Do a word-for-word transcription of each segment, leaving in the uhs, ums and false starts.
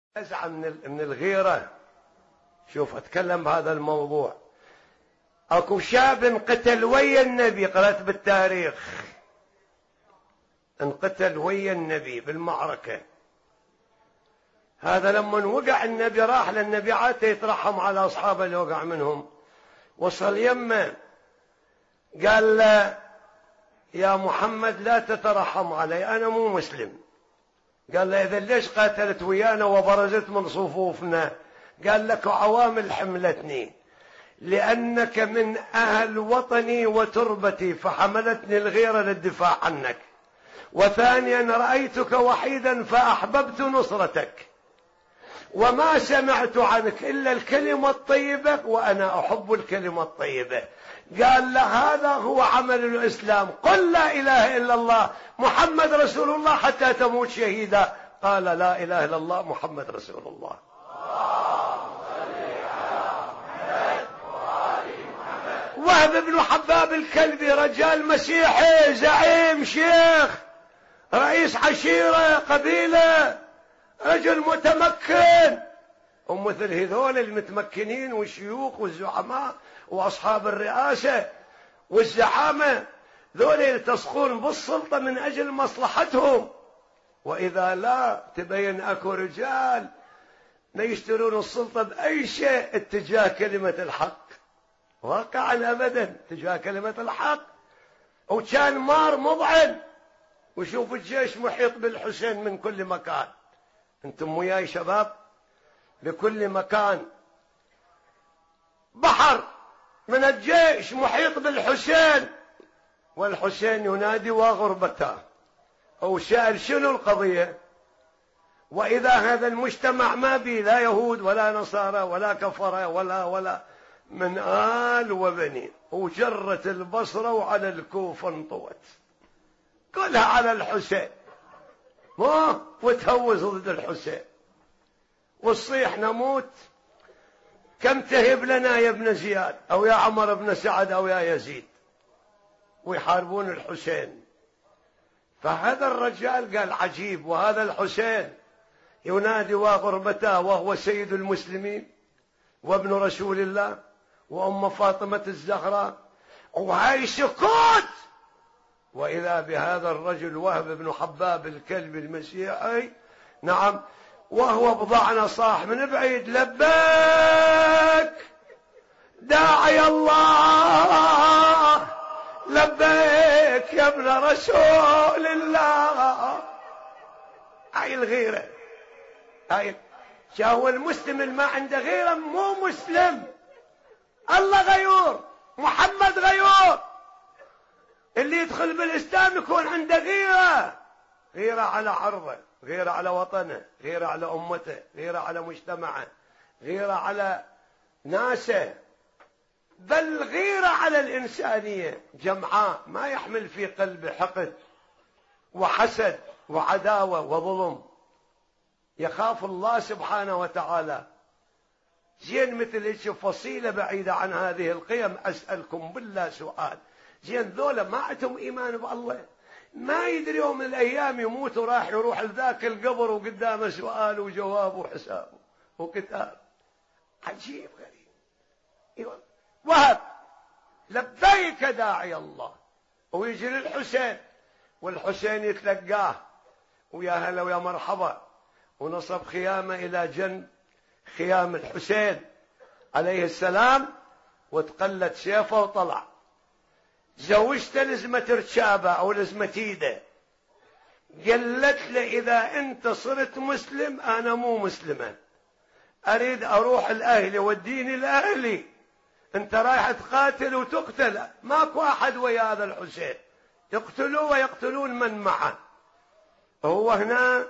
أزعل من من الغيرة. شوف أتكلم بهذا الموضوع. أكو شاب انقتل ويا النبي، قرأت بالتاريخ، انقتل ويا النبي بالمعركة. هذا لما وقع النبي راح للنبي عاد يترحم على أصحابه اللي وقع منهم. وصل يمه قال له يا محمد لا تترحم علي، أنا مو مسلم. قال له إذا ليش قاتلت ويانا وبرزت من صفوفنا؟ قال لك عوامل حملتني، لأنك من أهل وطني وتربتي فحملتني الغيرة للدفاع عنك، وثانيا رأيتك وحيدا فأحببت نصرتك، وما سمعت عنك إلا الكلمة الطيبة وأنا أحب الكلمة الطيبة. قال له هذا هو عمل الإسلام، قل لا إله إلا الله محمد رسول الله حتى تموت شهيدا. قال لا إله إلا الله محمد رسول الله. وهب بن حباب الكلبي رجال مسيحي، زعيم، شيخ، رئيس عشيرة، قبيلة، رجل متمكن. ومثل هذول المتمكنين والشيوخ والزعماء وأصحاب الرئاسة والزعامة ذول يلتصقون بالسلطة من أجل مصلحتهم، وإذا لا تبين أكو رجال ما يشترون السلطة بأي شيء اتجاه كلمة الحق، واقعا أبدا اتجاه كلمة الحق. وكان مار مضعن. وشوف الجيش محيط بالحسين من كل مكان، انتم وياي شباب، لكل مكان بحر من الجيش محيط بالحسين، والحسين ينادي وغربته. أو سأل شنو القضية؟ وإذا هذا المجتمع ما بي لا يهود ولا نصارى ولا كفرة ولا ولا من آل وبني، وجرت البصرة وعلى الكوفة انطوت كلها على الحسين، ما وتهوز ضد الحسين والصيح نموت. كم تهب لنا يا ابن زياد أو يا عمر بن سعد أو يا يزيد، ويحاربون الحسين. فهذا الرجال قال عجيب، وهذا الحسين ينادي وغربته وهو سيد المسلمين وابن رسول الله وأم فاطمة الزهراء، وهاي سكوت. وإذا بهذا الرجل وهب بن حباب الكلب المسيحي، نعم، وهو بضعنا صاح من بعيد لبيك داعي الله، لبيك يا ابن رسول الله. هاي الغيرة، هاي شاهو المسلم اللي ما عنده غيرة مو مسلم. الله غيور، محمد غيور. اللي يدخل بالإسلام يكون عنده غيرة، غيرة على عرضه، غيرة على وطنه، غيرة على أمته، غيرة على مجتمعه، غيرة على ناسه، بل غيرة على الإنسانية جمعاء، ما يحمل في قلبه حقد وحسد وعداوة وظلم. يخاف الله سبحانه وتعالى. زين مثل هيك فصيلة بعيدة عن هذه القيم. أسألكم بالله سؤال، زين ذولا ما عندهم إيمان بالله؟ ما يدري يوم من الأيام يموت وراح يروح لذاك القبر وقدامه سؤال وجواب وحساب وكتاب. عجيب غريب. إيوه. وهب لبيك داعي الله، ويجي للحسين والحسين يتلقاه ويا هلا ويا مرحبا، ونصب خيامه إلى جنب خيام الحسين عليه السلام، وتقلت سيفه وطلع. زوجته لزمة رشابة أو لزمة ايده، قالت له إذا أنت صرت مسلم أنا مو مسلمة، أريد أروح لأهلي وديني لأهلي. أنت رايح تقاتل وتقتل، ماكو أحد ويا هذا الحسين، يقتلوه ويقتلون من معه. هو هنا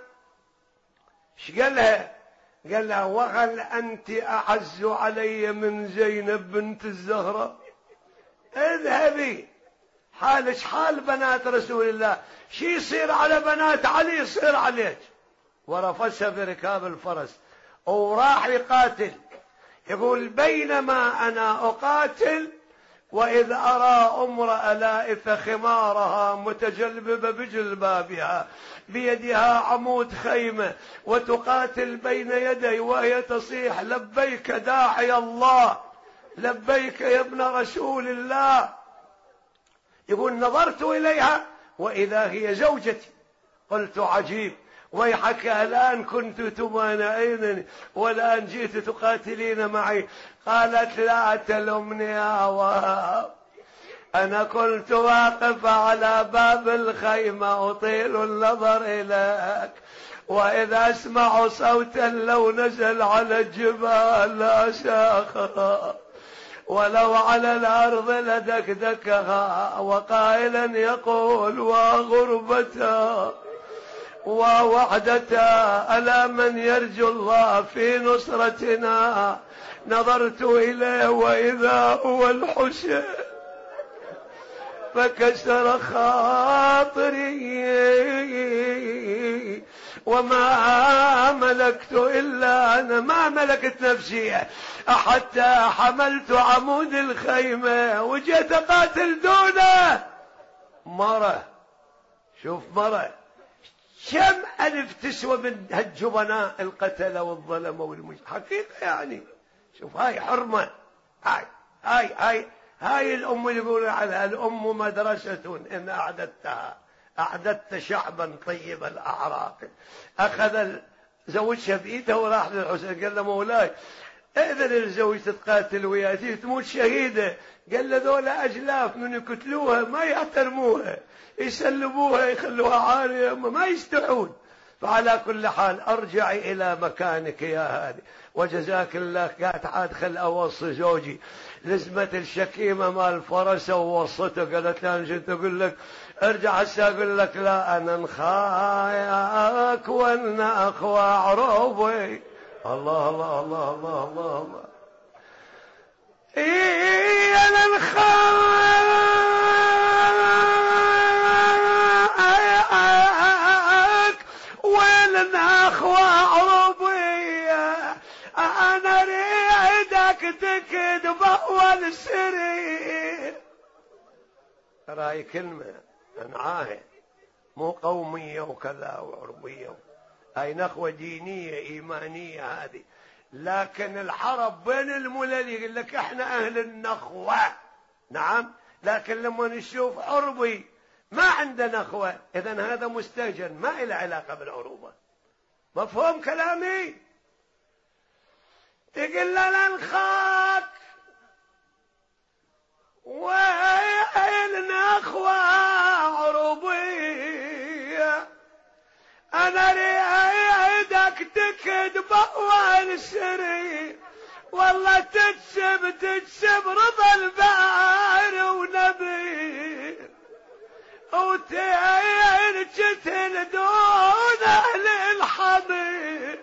ايش قال لها؟ قال لها وهل أنت أعز علي من زينب بنت الزهراء؟ اذهبي، حالك حال بنات رسول الله، شي يصير على بنات علي يصير عليك. ورفسها بركاب الفرس وراح يقاتل. يقول بينما أنا أقاتل وإذ أرى امرأة لائف خمارها متجلببة بجلبابها بيدها عمود خيمة وتقاتل بين يدي وهي تصيح لبيك داعي الله، لبيك يا ابن رسول الله. يقول نظرت إليها وإذا هي زوجتي، قلت عجيب، ويحك الآن كنت تمانعينني والآن جئت تقاتلين معي. قالت لا تلمني يا وهاب، أنا كنت واقف على باب الخيمة أطيل النظر إليك، وإذا أسمع صوتا لو نزل على الجبال لا شاخها ولو على الأرض لدكدكها، وقائلا يقول وغربتها ووحدتها ألا من يرجو الله في نصرتنا. نظرت إليه وإذا هو الحسين، فكسر خاطري وما ملكت إلا أنا، ما ملكت نفسي حتى حملت عمود الخيمة وجيت أقاتل دونه. مرة، شوف مرة كم ألف تسوى من هالجبناء القتلة والظلمة والمج حقيقة يعني. شوف هاي حرمة، هاي هاي هاي هاي الأم اللي يقولون عنها الأم مدرسة إن أعددتها أعددت شعبا طيب الأعراق. أخذ زوجها بإيده وراح للحسين قال له مولاي اذن الزوج تتقاتل وياتي تموت شهيدة. قال له ذولا أجلاف من يقتلوها ما يحترموها، يسلبوها يخلوها عارية ما يستحون. فعلى كل حال ارجعي إلى مكانك يا هادي، وجزاك الله. قالت عاد خل أوصي زوجي لزمة الشكيمة مال الفرس ووصته. قالت لا جيت أقول لك ارجع هسه أقول لك لا أنا نخاياك وانا أخوى عروبي. الله الله الله الله الله الله إيه أنا نخاياك وانا أخوى عروبي، أنا ريدك تكذب أول سري. ترى كلمة أنعاها مو قومية وكذا وعربية، هاي نخوة دينية إيمانية هذه. لكن العرب بين الملل يقول لك احنا أهل النخوة، نعم، لكن لما نشوف عربي ما عنده نخوة إذن هذا مستهجن ما إله علاقة بالعروبة. مفهوم كلامي؟ تقول لنا نخاك وين نخوة عربية، أنا ريدك تكذب أول سري، والله تكسب تكسب رضا البار ونبي، وتين جتل دون أهل الحضير.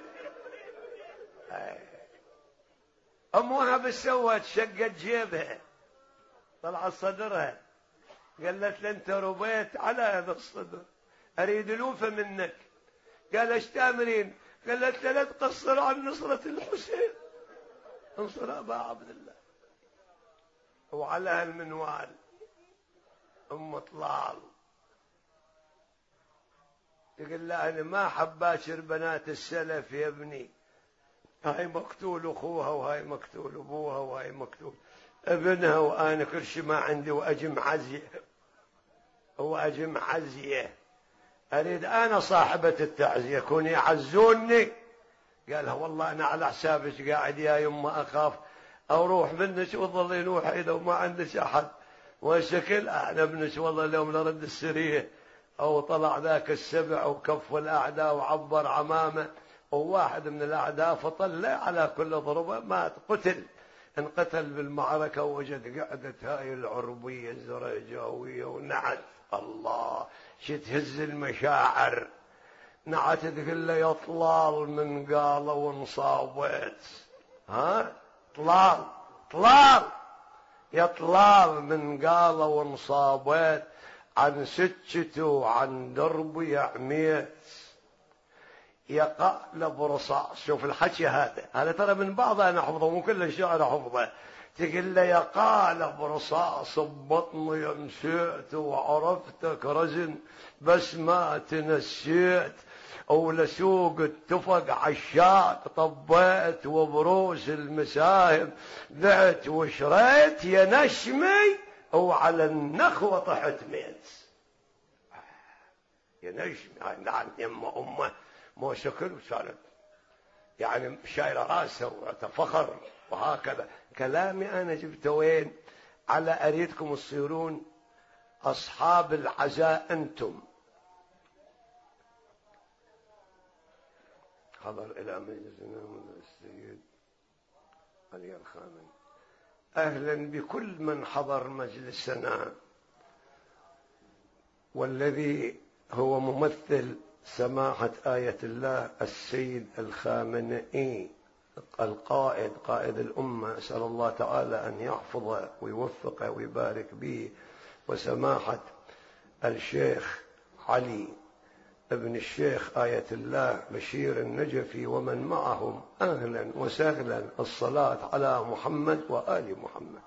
أمها بسوت شقت جيبها طلعت صدرها، قالت له أنت ربيت على هذا الصدر أريد ألوفة منك. قال ايش تأمرين؟ قالت له لا تقصر عن نصرة الحسين، انصر أبا عبد الله. وعلى هالمنوال أم طلال تقول له أنا ما أحب باشر بنات السلف يا ابني، هاي مقتول أخوها وهاي مقتول أبوها وهاي مقتول ابنها، وأنا كل شيء ما عندي وأجم عزية وأجم عزية، أريد أنا صاحبة التعزية كوني يعزوني. قالها والله أنا على حسابك قاعد يا يما أخاف أروح منك وظلين وحيدة وما عندك أحد، والشكل أنا ابنك والله اليوم لرد السرية أو طلع ذاك السبع وكف الأعداء وعبر عمامه وواحد من الأعداء فطلع على كل ضربة مات قتل، انقتل بالمعركة. ووجد قعدة هاي العربية الزريجاوية ونعت الله شتهز المشاعر، نعت تقول له يا طلال من قال وانصابت، ها طلال طلال يا طلال من قال وانصابت، عن سكته وعن دربي عميت يقلب رصاص. شوف الحكي هذا هذا ترى من بعض أنا حفظه مو كل الشعر حفظه. تقول له يا قالب رصاص ببطني ينسيت وعرفتك رزن بس ما تنسيت، او لسوق اتفق عشاق طبيت وبروس المساهم بعت وشريت يا نشمي وعلى النخوة طحت ميت. يا نشمي نعم يما امه مو شكل وسالت يعني شايله راسه وتفخر وهكذا. كلامي انا جبته وين؟ على اريدكم تصيرون اصحاب العزاء انتم. حضر الى مجلسنا السيد علي الخامنئي. اهلا بكل من حضر مجلسنا، والذي هو ممثل سماحة آية الله السيد الخامنئي القائد قائد الأمة، أسأل الله تعالى أن يحفظه ويوفقه ويبارك به، وسماحة الشيخ علي ابن الشيخ آية الله بشير النجفي ومن معهم. أهلا وسهلا. الصلاة على محمد وآل محمد.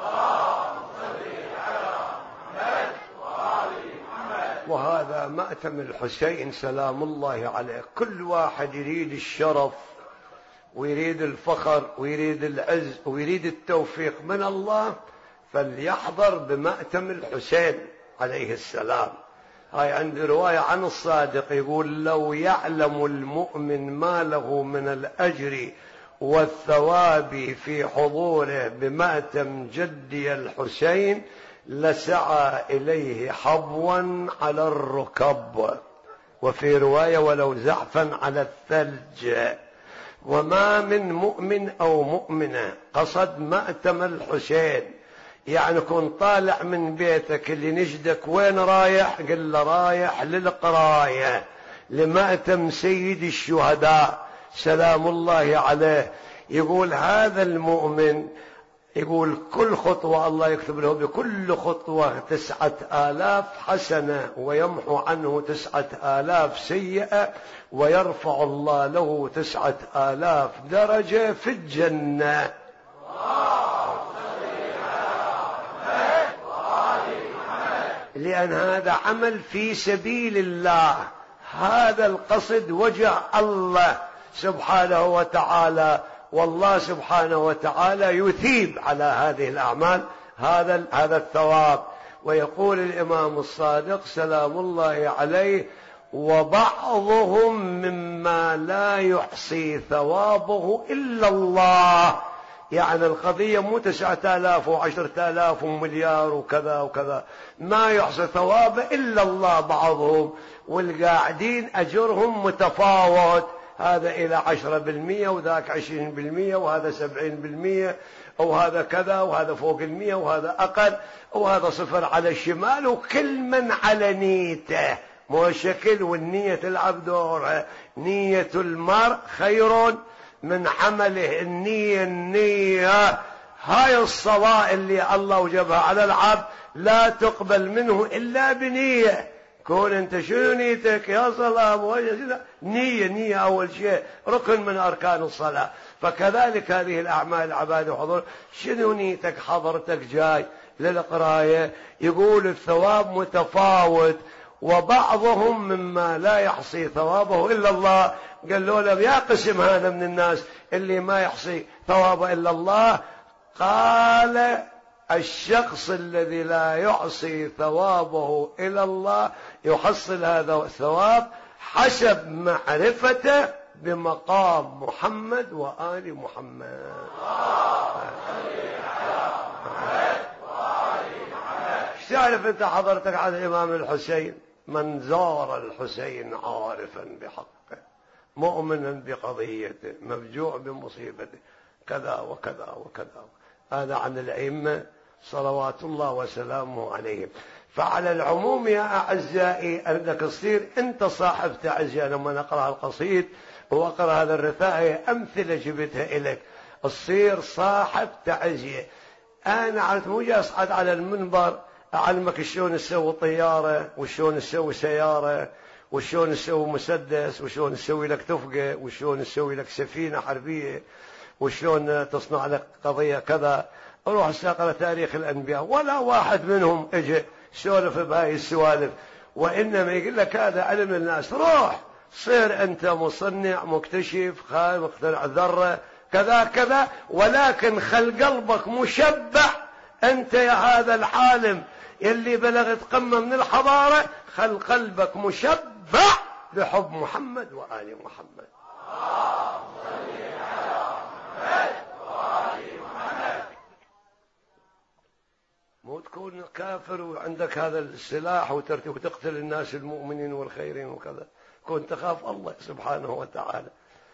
وهذا مأتم الحسين سلام الله عليه. كل واحد يريد الشرف ويريد الفخر ويريد العز ويريد التوفيق من الله فليحضر بمأتم الحسين عليه السلام. هاي عندي رواية عن الصادق يقول لو يعلم المؤمن ما له من الأجر والثواب في حضوره بمأتم جدي الحسين لسعى إليه حبوا على الركب، وفي رواية ولو زحفا على الثلج. وما من مؤمن أو مؤمنة قصد مأتم الحسين، يعني كن طالع من بيتك اللي نجدك وين رايح؟ قل له رايح للقراية لمأتم سيد الشهداء سلام الله عليه. يقول هذا المؤمن يقول كل خطوة الله يكتب له بكل خطوة تسعة آلاف حسنة ويمحو عنه تسعة آلاف سيئة ويرفع الله له تسعة آلاف درجة في الجنة. لأن هذا عمل في سبيل الله، هذا القصد وجه الله سبحانه وتعالى، والله سبحانه وتعالى يثيب على هذه الأعمال هذا هذا الثواب. ويقول الإمام الصادق سلام الله عليه وبعضهم مما لا يحصي ثوابه إلا الله. يعني القضية مو تسعة آلاف وعشرة آلاف ومليار وكذا وكذا، ما يحصي ثوابه إلا الله بعضهم، والقاعدين أجرهم متفاوت، هذا إلى عشرة بالمئة وذاك عشرين بالمئة وهذا سبعين بالمئة أو هذا كذا وهذا فوق المئة وهذا أقل وهذا صفر على الشمال، وكل من على نيته مو شكل، والنية تلعب دورها. نية المرء خير من عمله. النية النية هاي الصلاة اللي الله وجبها على العبد لا تقبل منه إلا بنية. كون انت شنو نيتك يا صلاة؟ نية نية أول شيء ركن من أركان الصلاة. فكذلك هذه الأعمال العبادة وحضور، شنو نيتك؟ حضرتك جاي للقراية، يقول الثواب متفاوت، وبعضهم مما لا يحصي ثوابه إلا الله. قال له لم يا قسم هذا من الناس اللي ما يحصي ثوابه إلا الله. قال الشخص الذي لا يحصي ثوابه إلى الله يحصل هذا الثواب حسب معرفته بمقام محمد وآل محمد. ايش تعرف انت حضرتك عن الإمام الحسين؟ من زار الحسين عارفا بحقه مؤمنا بقضيته مفجوع بمصيبته كذا وكذا وكذا. هذا عن الأئمة صلوات الله وسلامه عليهم. فعلى العموم يا أعزائي أنك تصير أنت صاحب تعزية. لما نقرأ القصيد وأقرأ هذا الرثاء أمثلة جبتها إليك، تصير صاحب تعزية. أنا عرفت مو جاي أصعد على المنبر أعلمك شلون تسوي طيارة وشلون تسوي سيارة وشلون تسوي مسدس وشلون تسوي لك تفقة وشلون تسوي لك سفينة حربية وشلون تصنع لك قضية كذا روح استقرأ تاريخ الأنبياء ولا واحد منهم اجى سولف بهاي السوالف، وإنما يقول لك هذا علم الناس. روح صير أنت مصنع مكتشف خالق مخترع ذرة كذا كذا، ولكن خل قلبك مشبع. أنت يا هذا العالم اللي بلغت قمة من الحضارة، خل قلبك مشبع بحب محمد وآل محمد. مو تكون كافر وعندك هذا السلاح وتقتل الناس المؤمنين والخيرين وكذا، كن تخاف الله سبحانه وتعالى.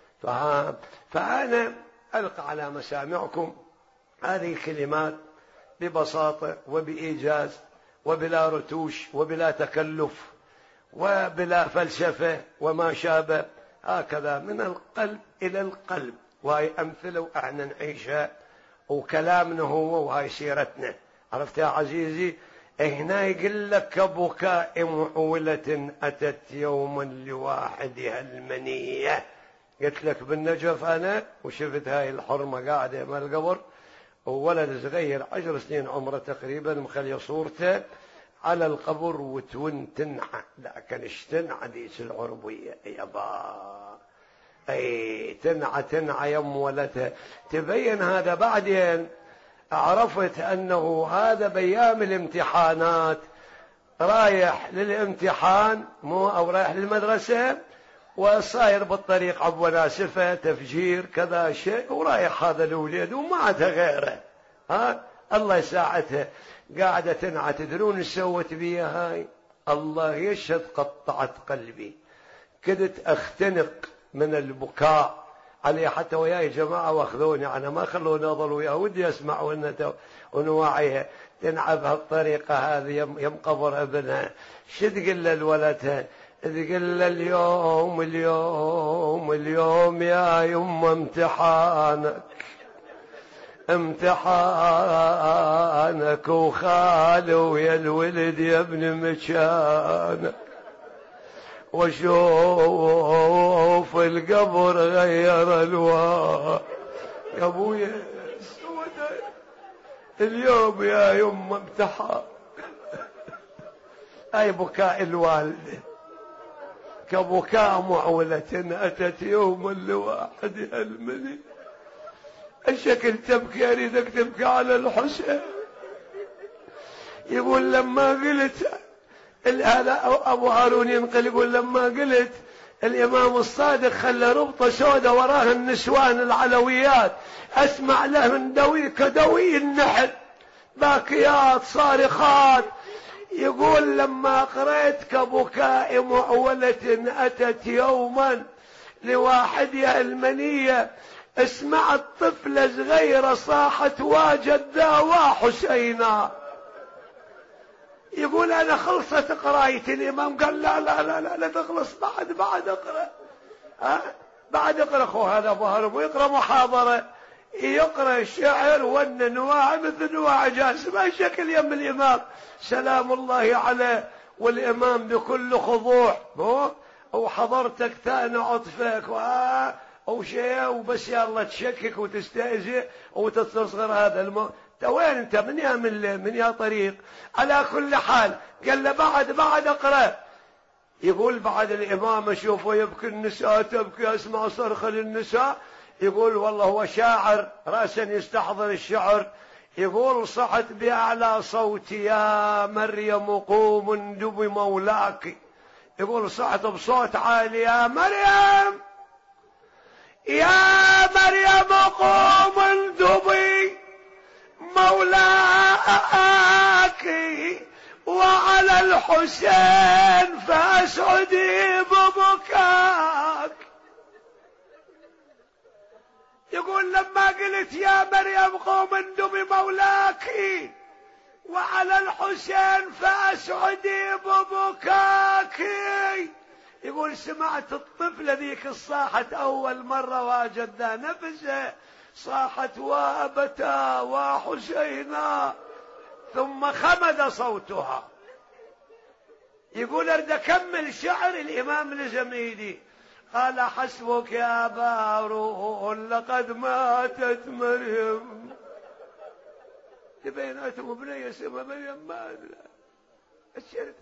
فأنا ألقى على مسامعكم هذه الكلمات ببساطة وبإيجاز وبلا رتوش وبلا تكلف وبلا فلسفة وما شابه، هكذا من القلب إلى القلب. وهي أمثلة وإحنا نعيشها وكلامنا هو وهي سيرتنا. عرفت يا عزيزي؟ هنا يقول لك كبكاء معولة أتت يوما لواحدها المنية. قلت لك بالنجف أنا وشفت هاي الحرمة قاعدة مال القبر، وولد صغير عشر سنين عمره تقريبا مخلي صورته على القبر وتون تنعى، لكن اشتنعى ديس العربية يابا، اي تنعى تنعى يم ولدها. تبين هذا بعدين عرفت أنه هذا بيام الامتحانات، رايح للامتحان مو أو رايح للمدرسة وصاير بالطريق عبوة ناسفة تفجير كذا شيء، ورايح هذا الوليد وما عندها غيره، ها الله يساعدها قاعدة تنعى. تدرون ايش سوت بيها هاي؟ الله يشهد قطعت قلبي، كدت اختنق من البكاء عليه. حتى وياي جماعة واخذوني، أنا ما خلوني أظل وياه، ودي أسمع ونواعيها تنعى بهالطريقة هذه يم قبر ابنها. شو تقول لولدها؟ تقول له اليوم اليوم اليوم يا يما امتحانك امتحانك وخالو يا الولد يا ابن مكانك، وشوف القبر غير الوان يا ابويا اليوم يا يما امتحان. اي بكاء الوالده كبكاء معولة أتت يوما لواحدها المني. الشكل تبكي، أريدك تبكي على الحسين. يقول لما قلت هذا أبو هارون ينقل، يقول لما قلت الإمام الصادق خلى ربطة سودة وراها النسوان العلويات أسمع لهن دوي كدوي النحل باكيات صارخات. يقول لما قرأت كبكاء معولة أتت يوما لواحدها المنية، اسمعت طفلة صغيرة صاحت واجد وحسينا. يقول أنا خلصت قرايتي. الإمام قال لا لا لا لا, لا تخلص بعد بعد اقرأ، ها بعد اقرأ. أخو هذا أبو هرم ويقرأ محاضرة، يقرأ الشعر والنواع مثل نواع جاسم. ما شكل يم الإمام سلام الله عليه، والإمام بكل خضوع وحضرتك ثاني عطفك أو شيء وبس يلا تشكك وتستأذي وتستصغر هذا المو. وين انت من يا من, من يا طريق؟ على كل حال قال له بعد بعد اقرأ. يقول بعد الإمام اشوفه يبكي النساء تبكي، اسمع صرخ للنساء. يقول والله هو شاعر رأسا يستحضر الشعر. يقول صحت بأعلى صوتي يا مريم قوم دب مولاك. يقول صحت بصوت عالي يا مريم يا مريم قوم دبي مولاك، وعلى الحسين فأسعدي ببكاك. يقول لما قلت يا مريم قوم دبي مولاك وعلى الحسين فأسعدي ببكاك، يقول سمعت الطفلة ذيك الصاحت أول مرة واجدنا نفسه صاحت وابتا وحسينا، ثم خمد صوتها. يقول ارد اكمل شعر. الامام الزميدي قال حسبك يا بارون لقد ماتت مريم بيناتهم بنية اسمها مريم ما الشرك.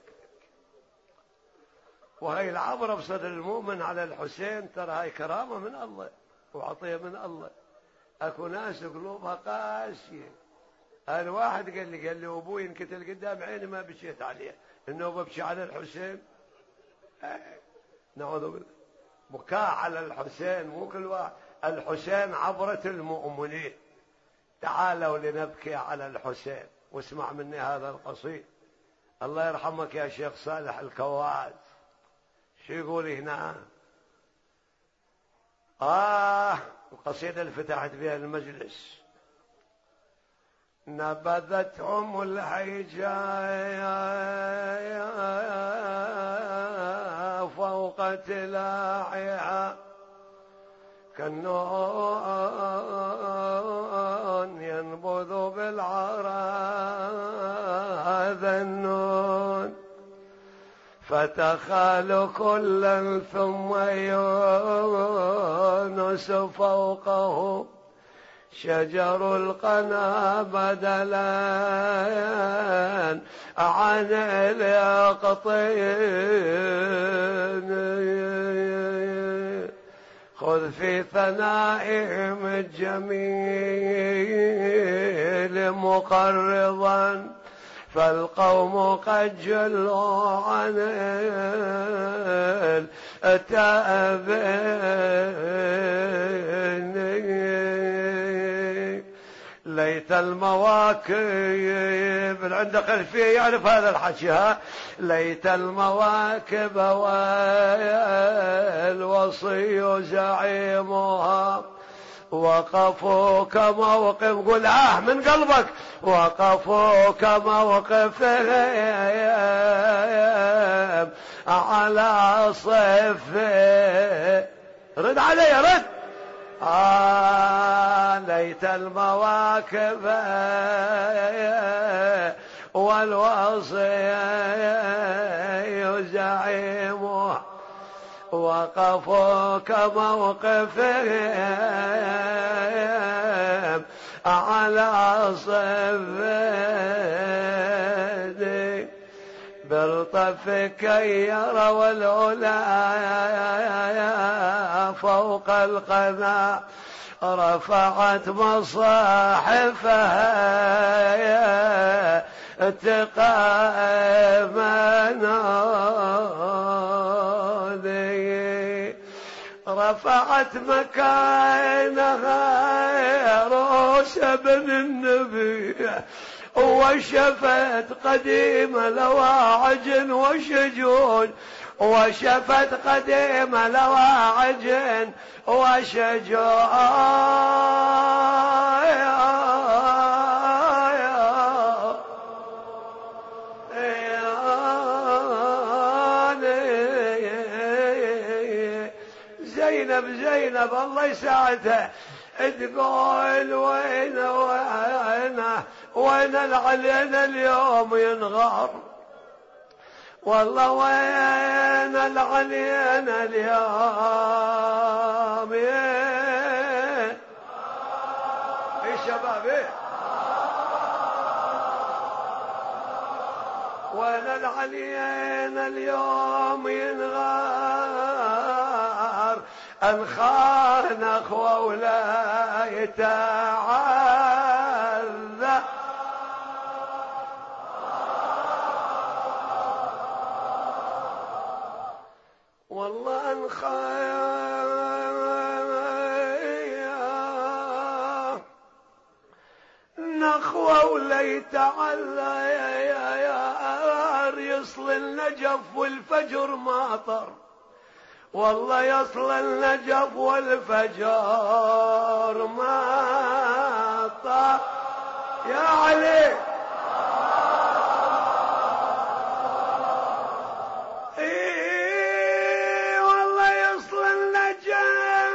وهي العبرة بصدر المؤمن على الحسين، ترى هاي كرامة من الله وعطية من الله. اكو ناس قلوبها قاسية. انا واحد قال لي قال لي ابوي انقتل قدام عيني ما بكيت عليه، انه ببكي على الحسين. آه. نعوذ بالله. بكاء على الحسين مو كل واحد. الحسين عبرة المؤمنين. تعالوا لنبكي على الحسين. واسمع مني هذا القصيد. الله يرحمك يا شيخ صالح الكواز. شو يقول هنا؟ آه القصيدة اللي فتحت بها المجلس. نبذتهم الهيجاء فوق تلاعها كالنون ينبذ بالعراء ذا النون فتخال كلا ثم يونس فوقه شجر القنا بدلا عن اليقطين خذ في ثنائهم الجميل مقرضا فالقوم قد جلوا عن التأبين ليت المواكب عندك خلفية يعرف هذا الحكي ها ليت المواكب والوصي زعيمها وقفوا كموقف قل آه من قلبك وقفوا كموقفهم على صف رد علي رد آه ليت المواكب والوصي زعيمها وقفوا كموقفهم على صفدي بالطف كي يروا العلا فوق القنا رفعت مصاحفها اتقاء منادي رفعت مكانها روس ابن النبي وشفت قديم لواعج وشجون وشفت قديم لواعج وشجون زينب زينب الله يساعدها تقول وين وين وين العلين اليوم ينغار والله وين العلين اليوم ايه شباب ايه وين العلين اليوم ينغار انخان اخوه ولا يتعذى والله انخان نخوه ولا يتعذى يا يا يصل النجف والفجر ماطر والله يصل النجف والفجر ماطر يا علي ايه والله يصل النجف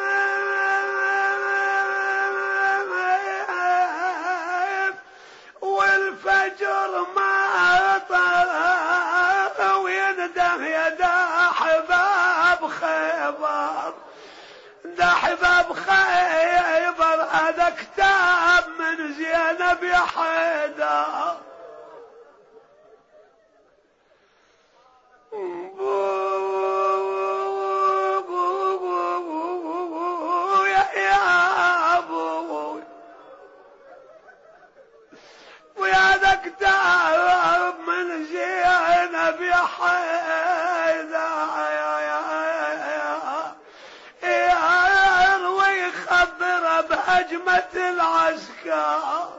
والفجر ماطر وينده يدا حباب خيبر ده حباب خيبر هذا كتاب من من زينب يا حيدر من زينب يا حيدر ويخبر بهجمة العسكر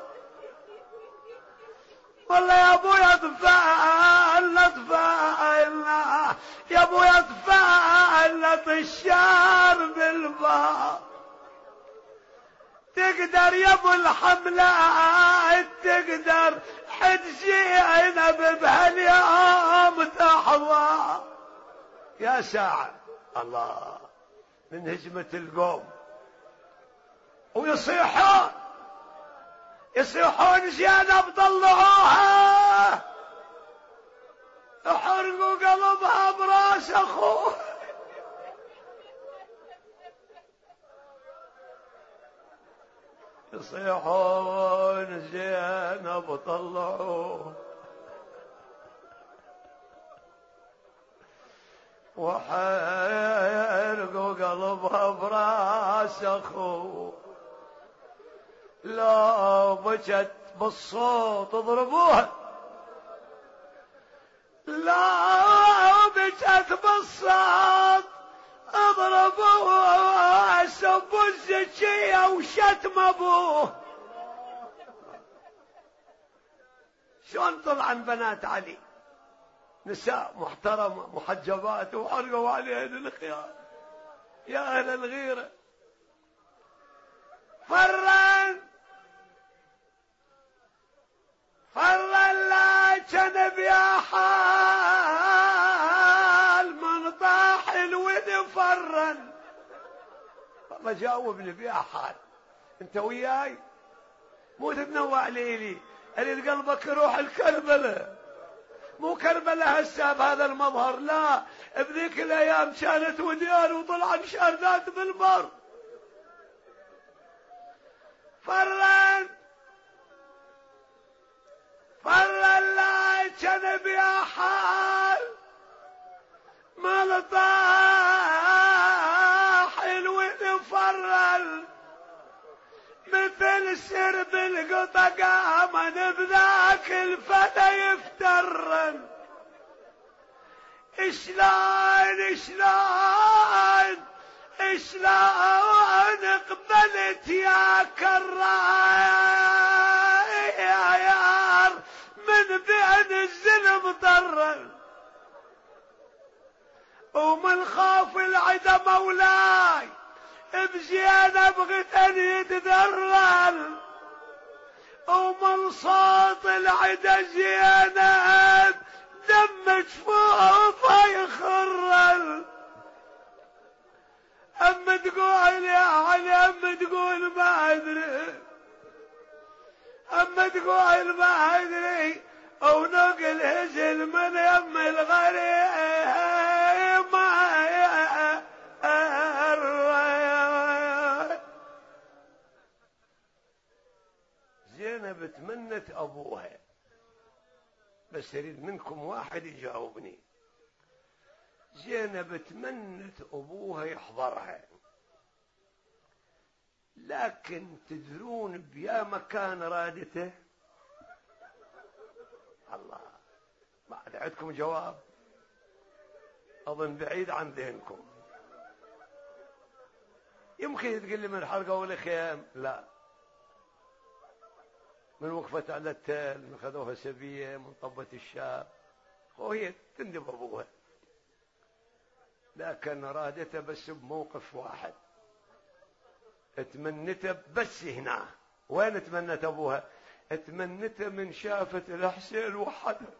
والله يا ابويا تفعلنا تفعلنا يا ابويا تفعلنا الشار بالبار تقدر يا ابو الحملات تقدر حد زينب بهاليوم تحظى يا ساعة الله من هجمة القوم ويصيحون يصيحون زينب طلعوها يحرقوا قلبها براس اخوه يصيحون زينب طلعوه وحرقوا قلبها براس اخوه لو بجت بالصوت اضربوها لو بجت بالصوت اضربوها سبوا الزكية وشتم ابوه شلون طلعن بنات علي نساء محترمة محجبات وحرقوا عليهن الخيار يا اهل الغيرة فرن فرن لا جنب يا حال من طاح الود فرن والله جاوبني بيا حال انت وياي مو تتنوع ليلي اريد قلبك روح الكربلة مو كربلة هسه بهذا المظهر لا بذيك الايام كانت وديان وطلعن شاردات بالبر فرن فرن لا جنب يا حال ما طاح الود فرن مثل سرب القطا قامن بذاك الفتى يفترن اشلون اشلون اشلون قبلت يا كرار من بين الزلم ضرن ومن خاف العدا مولاي بزينب غتن يتذرن ومن صوت العدا زينب دم جفوفه يخرن أم تقول يا علي أم تقول ما أدري أم تقول ما أدري أو نقل هزل من يم الغريب ما زينب تمنت أبوها بس أريد منكم واحد يجاوبني زينب تمنت أبوها يحضرها لكن تدرون بيا مكان رادته الله ما عندكم جواب أظن بعيد عن ذهنكم يمكن تقول لي من الحلقة والخيام لا من وقفت على التل من خذوها سبية من طبة الشاب وهي تندب أبوها لكن رادته بس بموقف واحد اتمنته بس هنا وين اتمنت ابوها اتمنته من شافت الحسين وحدها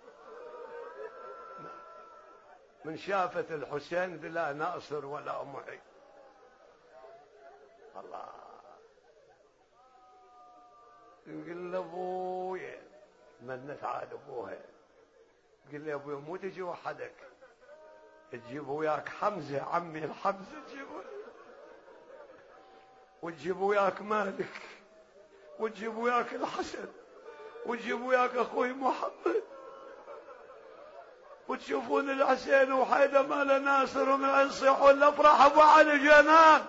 من شافت الحسين بلا ناصر ولا معي الله نقول لابويا تمنت عاد ابوها قل لي ابويا مو تجي وحدك تجيب وياك حمزة عمي الحمزة تجيبه وتجيب وياك مالك وتجيب وياك الحسن وتجيب وياك اخوي محمد، وتشوفون الحسين وحيدر مال ناصر ومن يصيحون الافراح ابو علي جنان.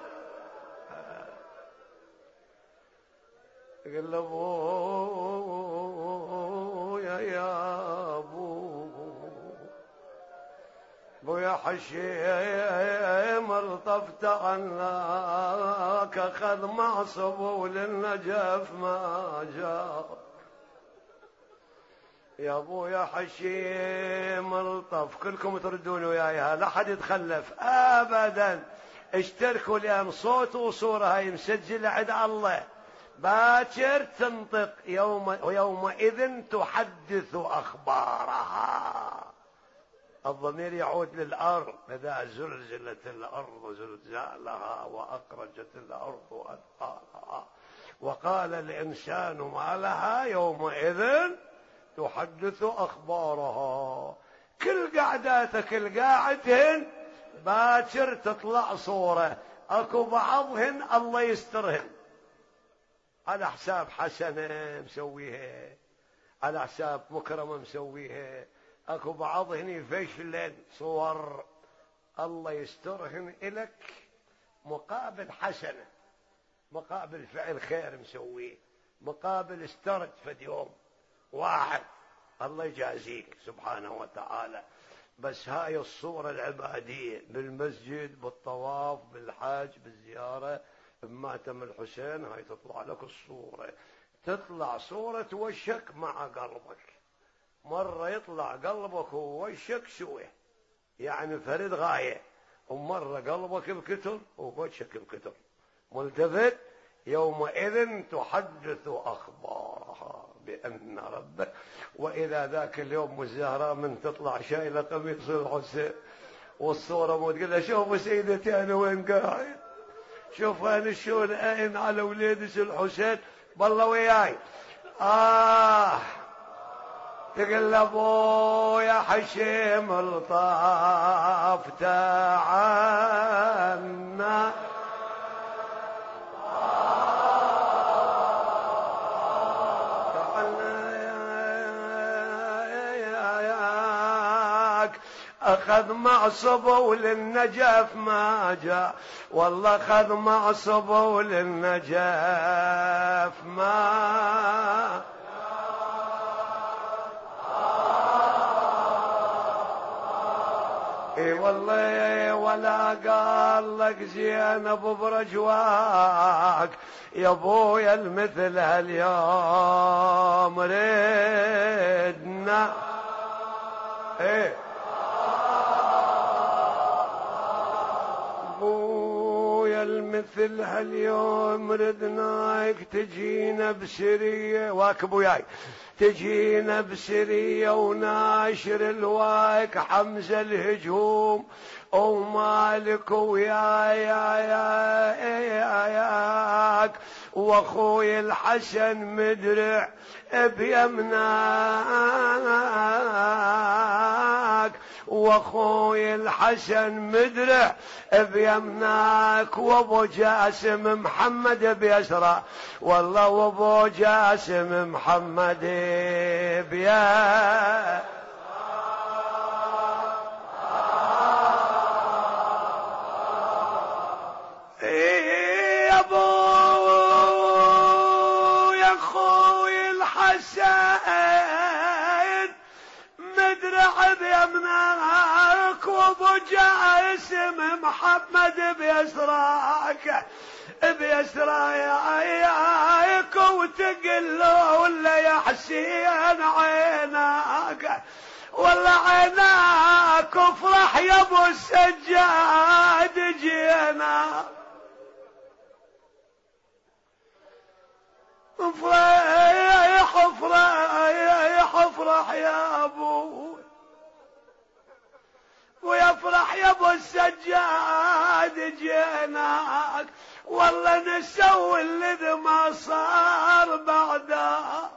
قل ابويا يا ابو بويا حشيم ارطفت عنك اخذ معصب وللنجف ما جاء. يا ابويا حشيم الطف، كلكم تردون وياي لا حد يتخلف ابدا. اشتركوا لان صوت وصوره هاي مسجله عند الله، باكر تنطق يوم ويومئذ تحدث اخبارها. الضمير يعود للارض، اذا زلزلت الارض زلزالها واخرجت الارض اثقالها وقال الانسان ما لها يومئذ تحدث أخبارها. كل قعداتك القاعدهن باكر تطلع صورة، اكو بعضهن الله يسترهن على حساب حسنة مسويها، على حساب مكرمة مسويها، اكو بعضهن يفشلن صور الله يسترهن إلك مقابل حسنة، مقابل فعل خير مسويه، مقابل استرد فد يوم واحد الله يجازيك سبحانه وتعالى. بس هاي الصورة العبادية بالمسجد بالطواف بالحج بالزيارة بماتم الحسين، هاي تطلع لك الصورة، تطلع صورة وشك مع قلبك. مرة يطلع قلبك ووشك سوى يعني فرد غاية، ومرة قلبك بكتر ووشك بكتر ملتفت. يومئذ تحدث أخبارها بأن ربك. وإذا ذاك اليوم الزهراء من تطلع شايلة قميص الحسين والصورة مو تقول لها شوفوا سيدتي أنا وين قاعد، شوف أنا شلون أين على وليدي الحسين بالله وياي. آه تقول أبويا حشيم الطاف تعنا أخذ معصبه وللنجف ما جاء، والله أخذ معصبه وللنجف ما اي والله. ولا قال لك زينب برجواك يا ابويا المثل هاليوم ردنا ايه المثل هاليوم ردناك تجينا بسرية واكب وياي، تجينا بسرية وناشر الواك حمزة الهجوم ومالك وياي يا يا ياك واخوي الحسن مدرع بيمناك، واخوي الحسن مدرع بيمناك، وابو جاسم محمد بيسرى، والله وابو جاسم محمد بيسرى. يا ابو يا اخوي الحسن مدرع بيمناك، وابو جاسم محمد بيسراك بيسرى ياك، وتقل ولا يا حسين عيناك، والله عيناك افرح يا ابو السجاد جينا، افرح افرح افرح يا ابو، ويفرح يا ابو السجاد جيناك، والله نسوي اللي ما صار بعده.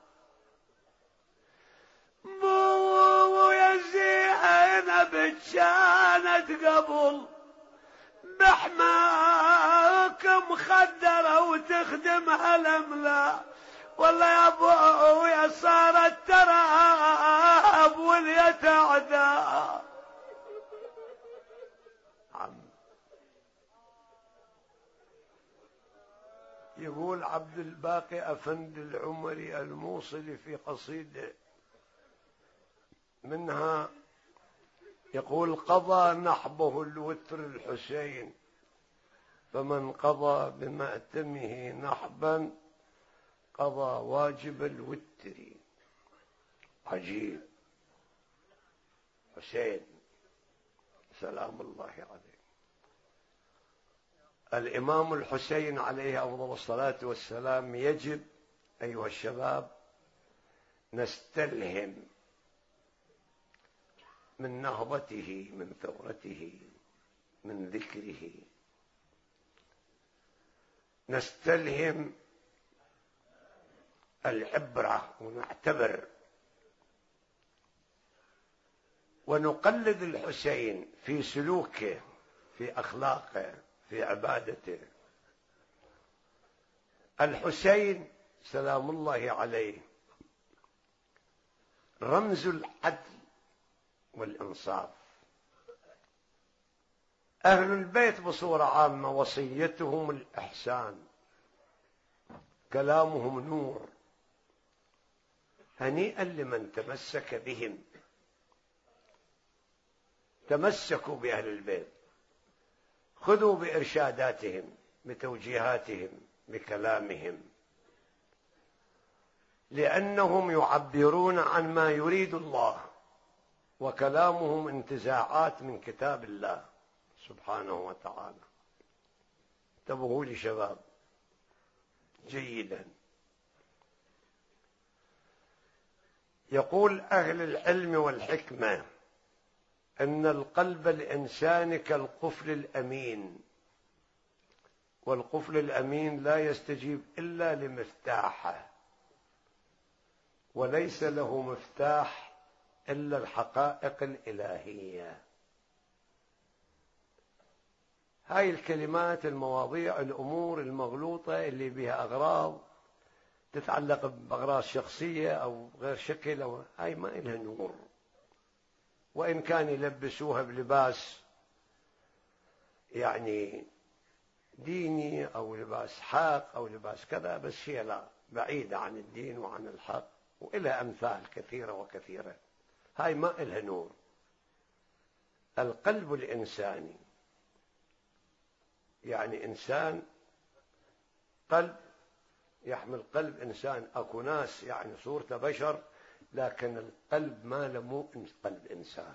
بو يا زينب كانت قبل بحماك مخدرة وتخدمها الأملاك، والله يا ابويا صارت تراب واليتعدى. عم يقول عبد الباقي أفندي العمري الموصلي في قصيدة منها يقول: قضى نحبه الوتر الحسين، فمن قضى بمأتمه نحبا قضى واجب الوتر. عجيب. حسين سلام الله عليه، الإمام الحسين عليه أفضل الصلاة والسلام. يجب أيها الشباب نستلهم من نهضته، من ثورته، من ذكره، نستلهم العبرة ونعتبر ونقلد الحسين في سلوكه، في أخلاقه، في عبادته. الحسين سلام الله عليه رمز العدل والإنصاف. أهل البيت بصورة عامة وصيتهم الإحسان، كلامهم نور. هنيئا لمن تمسك بهم. تمسكوا بأهل البيت، خذوا بإرشاداتهم، بتوجيهاتهم، بكلامهم، لأنهم يعبرون عن ما يريد الله، وكلامهم انتزاعات من كتاب الله سبحانه وتعالى. انتبهوا لي شباب جيدا. يقول أهل العلم والحكمة أن القلب الإنساني كالقفل الأمين، والقفل الأمين لا يستجيب إلا لمفتاحه، وليس له مفتاح إلا الحقائق الإلهية. هاي الكلمات، المواضيع، الأمور المغلوطة اللي بها أغراض تتعلق بأغراض شخصية أو غير شكل، أو هاي ما إلها نور. وإن كان يلبسوها بلباس يعني ديني أو لباس حق أو لباس كذا، بس هي لا، بعيدة عن الدين وعن الحق، وإلها أمثال كثيرة وكثيرة. هاي ما إلها نور. القلب الإنساني يعني إنسان، قلب يحمل قلب إنسان. أكو ناس يعني صورته بشر، لكن القلب ما له قلب إنسان.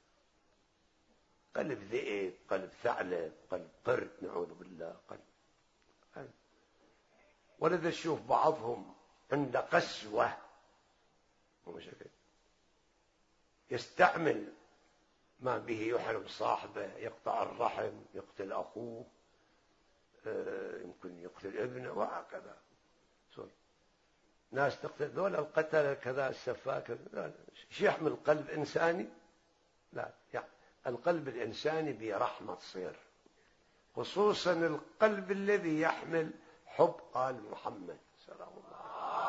قلب ذئب، قلب ثعلب، قلب قرد، نعوذ بالله. قلب, قلب. ولذا تشوف بعضهم عنده قسوة، يستعمل ما به يحرم صاحبه، يقطع الرحم، يقتل أخوه، يمكن يقتل ابنه، وهكذا. ناس تقتل ذولا القتل كذا، السفاك. شو يحمل قلب إنساني؟ لا، يعني القلب الإنساني برحمة تصير، خصوصا القلب الذي يحمل حب آل محمد سلام الله.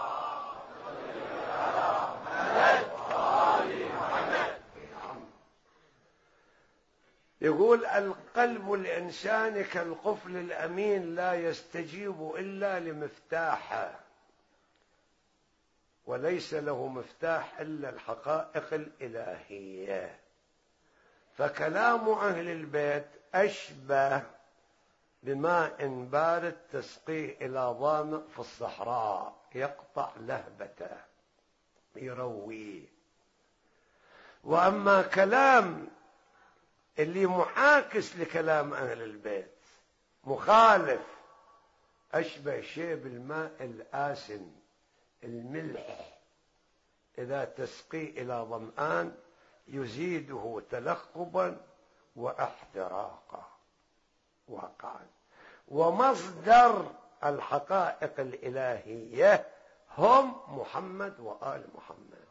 يقول القلب الإنساني كالقفل الأمين لا يستجيب إلا لمفتاحه، وليس له مفتاح إلا الحقائق الإلهية. فكلام أهل البيت أشبه بماء بارد تسقيه إلى ظامئ في الصحراء، يقطع لهبته، يرويه. وأما كلام اللي معاكس لكلام أهل البيت، مخالف، أشبه شيء بالماء الآسن، الملح، إذا تسقي إلى ظمآن يزيده تلقبا واحتراقا واقعا. ومصدر الحقائق الإلهية هم محمد وآل محمد.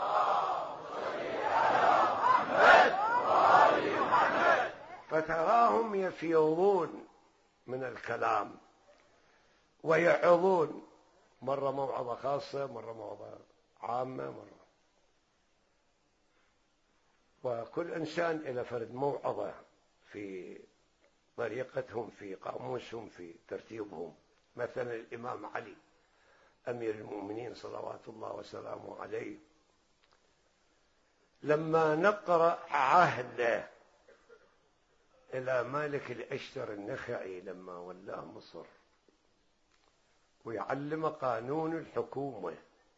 فتراهم يفيضون من الكلام ويعظون مرة موعظة خاصة، مرة موعظة عامة، مرة، وكل إنسان إلى فرد موعظة في طريقتهم، في قاموسهم، في ترتيبهم. مثلا الإمام علي أمير المؤمنين صلوات الله وسلامه عليه لما نقرأ عهده إلى مالك الأشتر النخعي لما ولاه مصر ويعلم قانون الحكومة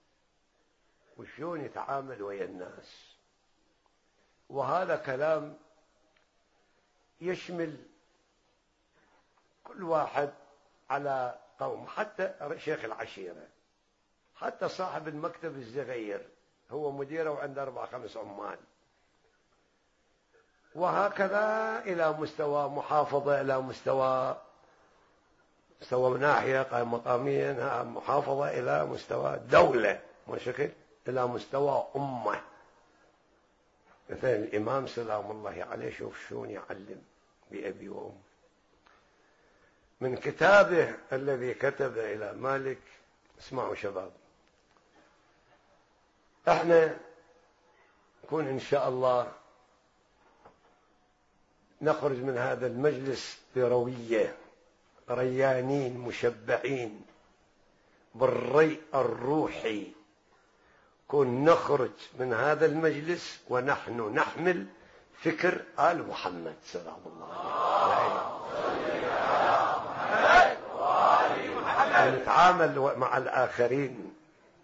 وشون يتعامل ويا الناس، وهذا كلام يشمل كل واحد على قوم، حتى شيخ العشيرة، حتى صاحب المكتب الصغير هو مديره وعنده أربع خمس عمال، وهكذا إلى مستوى محافظة، إلى مستوى مستوى ناحية مقاميا محافظة، إلى مستوى دولة وشكل، إلى مستوى أمة. مثلا الإمام سلام الله عليه شوف شون يعلم بأبي وأم. من كتابه الذي كتب إلى مالك، اسمعوا شباب، احنا نكون إن شاء الله نخرج من هذا المجلس بروية، ريانين مشبعين بالري الروحي، كن نخرج من هذا المجلس ونحن نحمل فكر آل محمد سلام الله عليه. نتعامل مع الآخرين،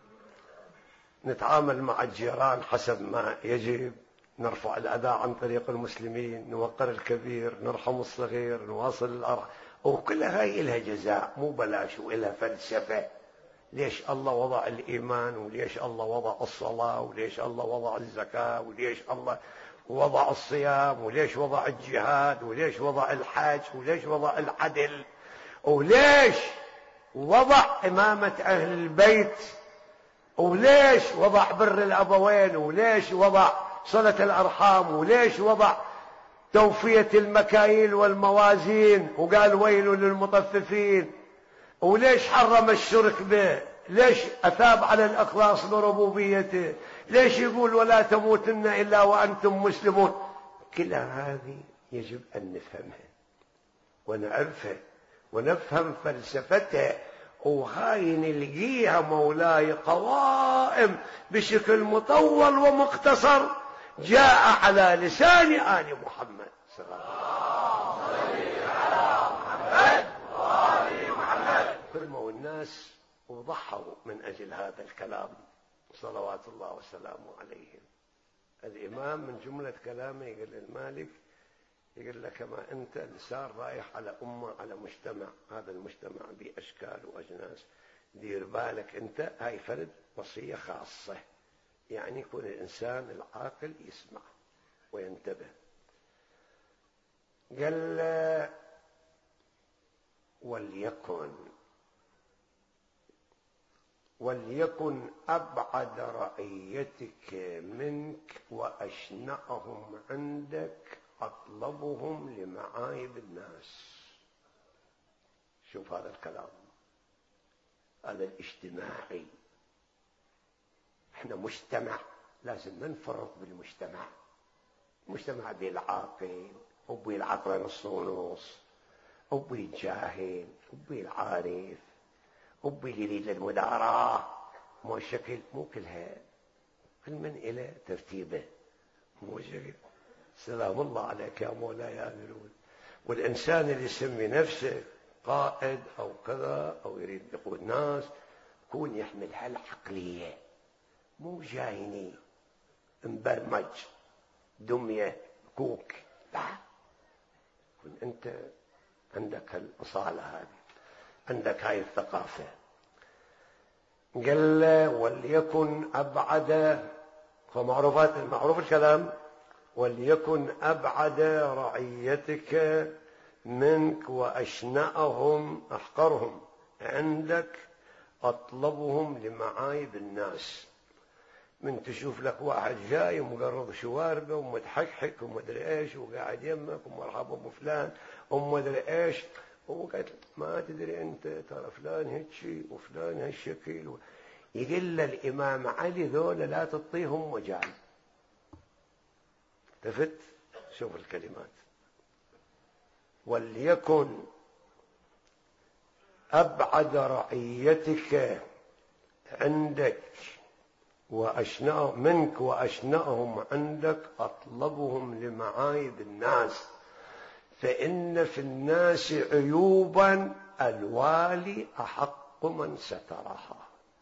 نتعامل مع الجيران حسب ما يجب، نرفع الأذى عن طريق المسلمين، نوقر الكبير، نرحم الصغير، نواصل الأرض، وكل هاي إلها جزاء مو بلاش، وإلها فلسفة. ليش الله وضع الإيمان، وليش الله وضع الصلاة، وليش الله وضع الزكاة، وليش الله وضع الصيام، وليش وضع الجهاد، وليش وضع الحج، وليش وضع العدل، وليش وضع إمامة أهل البيت، وليش وضع بر الأبوين، وليش وضع صلة الأرحام، وليش وضع توفية المكاييل والموازين وقال ويل للمطففين، وليش حرم الشرك به، ليش أثاب على الإخلاص بربوبيته، ليش يقول ولا تموتن إلا وأنتم مسلمون. كل هذه يجب أن نفهمها ونعرفها ونفهم فلسفتها، وهاي نلقيها مولاي قوائم بشكل مطول ومختصر جاء على لسان آل محمد صلى الله عليه وسلم. كلموا الناس وضحوا من أجل هذا الكلام صلوات الله وسلامه عليهم. الإمام من جملة كلامه يقول للمالك، يقول لك كما أنت إنسان رايح على أمة، على مجتمع، هذا المجتمع بأشكال وأجناس، دير بالك أنت، هاي فرد وصية خاصة، يعني يكون الإنسان العاقل يسمع وينتبه. قال وليكن وليكن أبعد رعيتك منك وأشنعهم عندك أطلبهم لمعايب الناس. شوف هذا الكلام، هذا الاجتماعي. احنا مجتمع، لازم ننفرط بالمجتمع. مجتمع بالعاقل وبالعقل نص ونص، وبالجاهل وبالعارف، وباللي يريد المداراة، مو شكل، مو كلها، كل من إلى ترتيبه، مو شكل. سلام الله عليك يا مولاي يا أميرون. والإنسان اللي يسمي نفسه قائد أو كذا أو يريد يقود ناس، يكون يحمل هالعقلية، مو جايني مبرمج دمية كوك، لا، كن أنت عندك الأصالة هذه، عندك هاي الثقافة. قال وليكن أبعد، فمعروفات المعروف الكلام، وليكن أبعد رعيتك منك وأشنأهم أحقرهم عندك أطلبهم لمعايب الناس. من تشوف لك واحد جاي ومقرض شواربه ومتحكحك ومدري ايش وقاعد يمك ومرحبا بفلان ومدري ايش، وقالت ما تدري أنت ترى فلان هيك شيء وفلان هالشكل. يقول الإمام علي ذولا لا تعطيهم مجال. التفت شوف الكلمات. وليكن أبعد رعيتك عندك وأشنأ منك وأشنأهم عندك أطلبهم لمعايب الناس، فإن في الناس عيوبا الوالي أحق من سترها،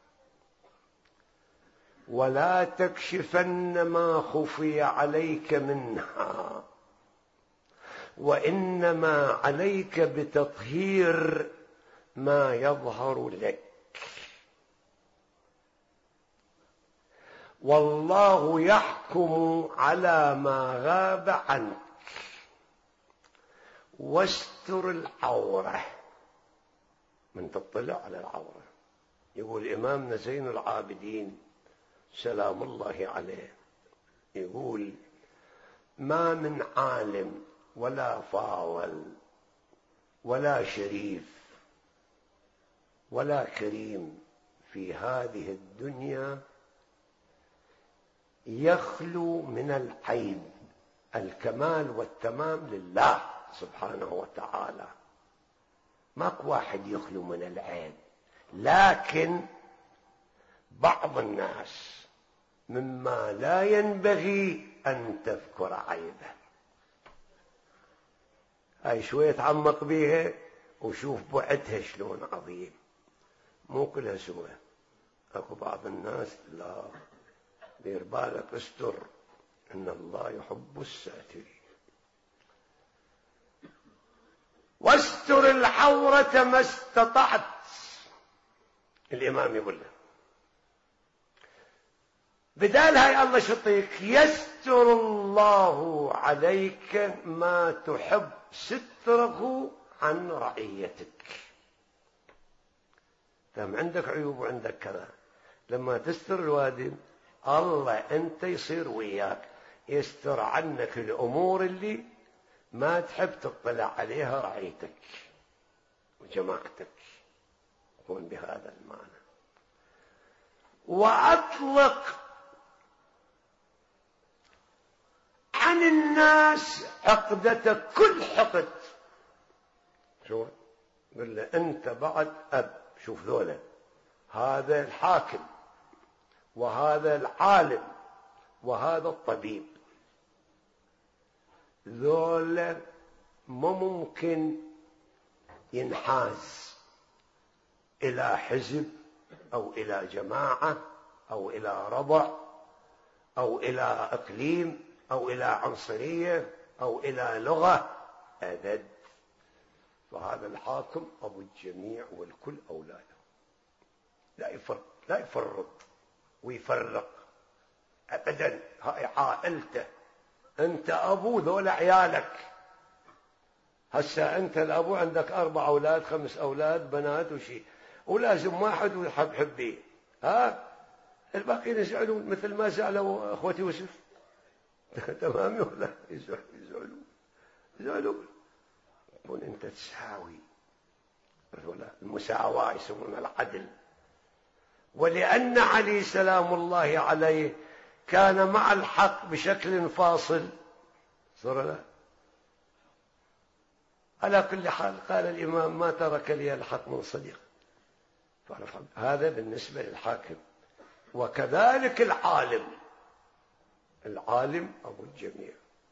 ولا تكشفن ما خفي عليك منها، وإنما عليك بتطهير ما يظهر لك، والله يحكم على ما غاب عنك، واستر العورة. من تطلع على العورة. يقول إمامنا زين العابدين سلام الله عليه، يقول ما من عالم ولا فاضل ولا شريف ولا كريم في هذه الدنيا يخلو من العيب. الكمال والتمام لله سبحانه وتعالى، ماك واحد يخلو من العيب، لكن بعض الناس مما لا ينبغي أن تذكر عيبه. هاي شوية تعمق بيها وشوف بعدها شلون عظيم. مو كلها سوى، اكو بعض الناس لا، دير بالك استر، ان الله يحب الساترين. واستر العورة ما استطعت. الامام يقول له بدال هاي الله شطيك يستر الله عليك ما تحب ستره عن رعيتك. دام عندك عيوب وعندك كذا، لما تستر الوادي الله أنت يصير وياك، يستر عنك الأمور اللي ما تحب تطلع عليها رعيتك وجماعتك. يكون بهذا المعنى. وأطلق عن الناس عقدتك، كل حقد. شو قل له أنت بعد أب. شوف ذولا، هذا الحاكم وهذا العالم وهذا الطبيب، ذولا ما ممكن ينحاز إلى حزب أو إلى جماعة أو إلى ربع أو إلى إقليم أو إلى عنصرية أو إلى لغة أبد. فهذا الحاكم أبو الجميع والكل أولاده، لا يفرق لا يفرط ويفرق أبدا. هاي عائلته، أنت أبو ذول عيالك. هسا أنت الأبو عندك أربع أولاد خمس أولاد بنات وشي، ولازم واحد ويحب حبيه، ها الباقيين يزعلون مثل ما زعلوا أخوتي يوسف. تمام ولا يزعلون يزعلون. يقول أنت تساوي، المساواة يسمونها العدل. ولأن علي سلام الله عليه كان مع الحق بشكل فاصل صار له. على كل حال قال الإمام ما ترك لي الحق من صديق. هذا بالنسبة للحاكم. وكذلك العالم، العالم أبو الجميع.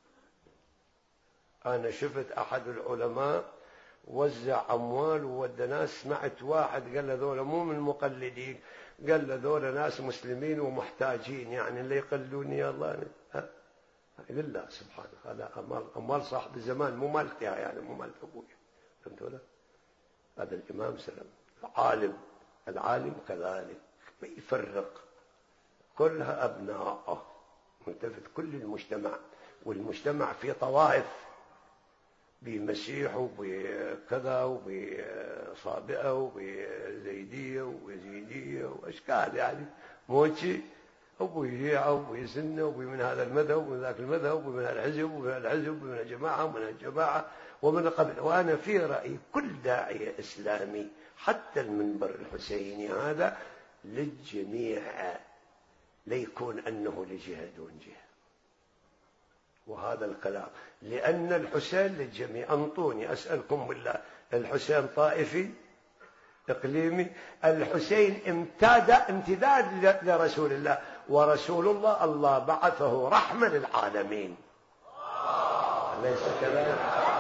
أنا شفت أحد العلماء وزع أموال وودى ناس، سمعت واحد قال له ذولا مو من المقلدين، قال له ذولا ناس مسلمين ومحتاجين، يعني اللي يقلوني يا الله. ها لله سبحانه. هذا أموال أموال صاحب الزمان، مو مالتها يعني، مو مالت أبويا. فهمت ولا؟ هذا الإمام سلام. العالم العالم كذلك ما يفرق، كلها أبناءه، ملتفت كل المجتمع. والمجتمع في طوائف، بمسيح وبكذا وبصابئة وبزيدية ويزيدية وأشكال، يعني موشي وبيشيعة وبيسنة وبمن هذا المذهب ومن ذاك المذهب ومن الحزب ومن الحزب ومن الجماعة ومن الجماعة ومن قبل. وأنا في رأيي كل داعية إسلامي حتى المنبر الحسيني هذا للجميع، ليكون أنه لجهة دون جهة. وهذا الكلام لأن الحسين للجميع. أنطوني أسألكم بالله، الحسين طائفي إقليمي؟ الحسين امتداد امتداد لرسول الله، ورسول الله الله بعثه رحمة للعالمين، أليس كذلك؟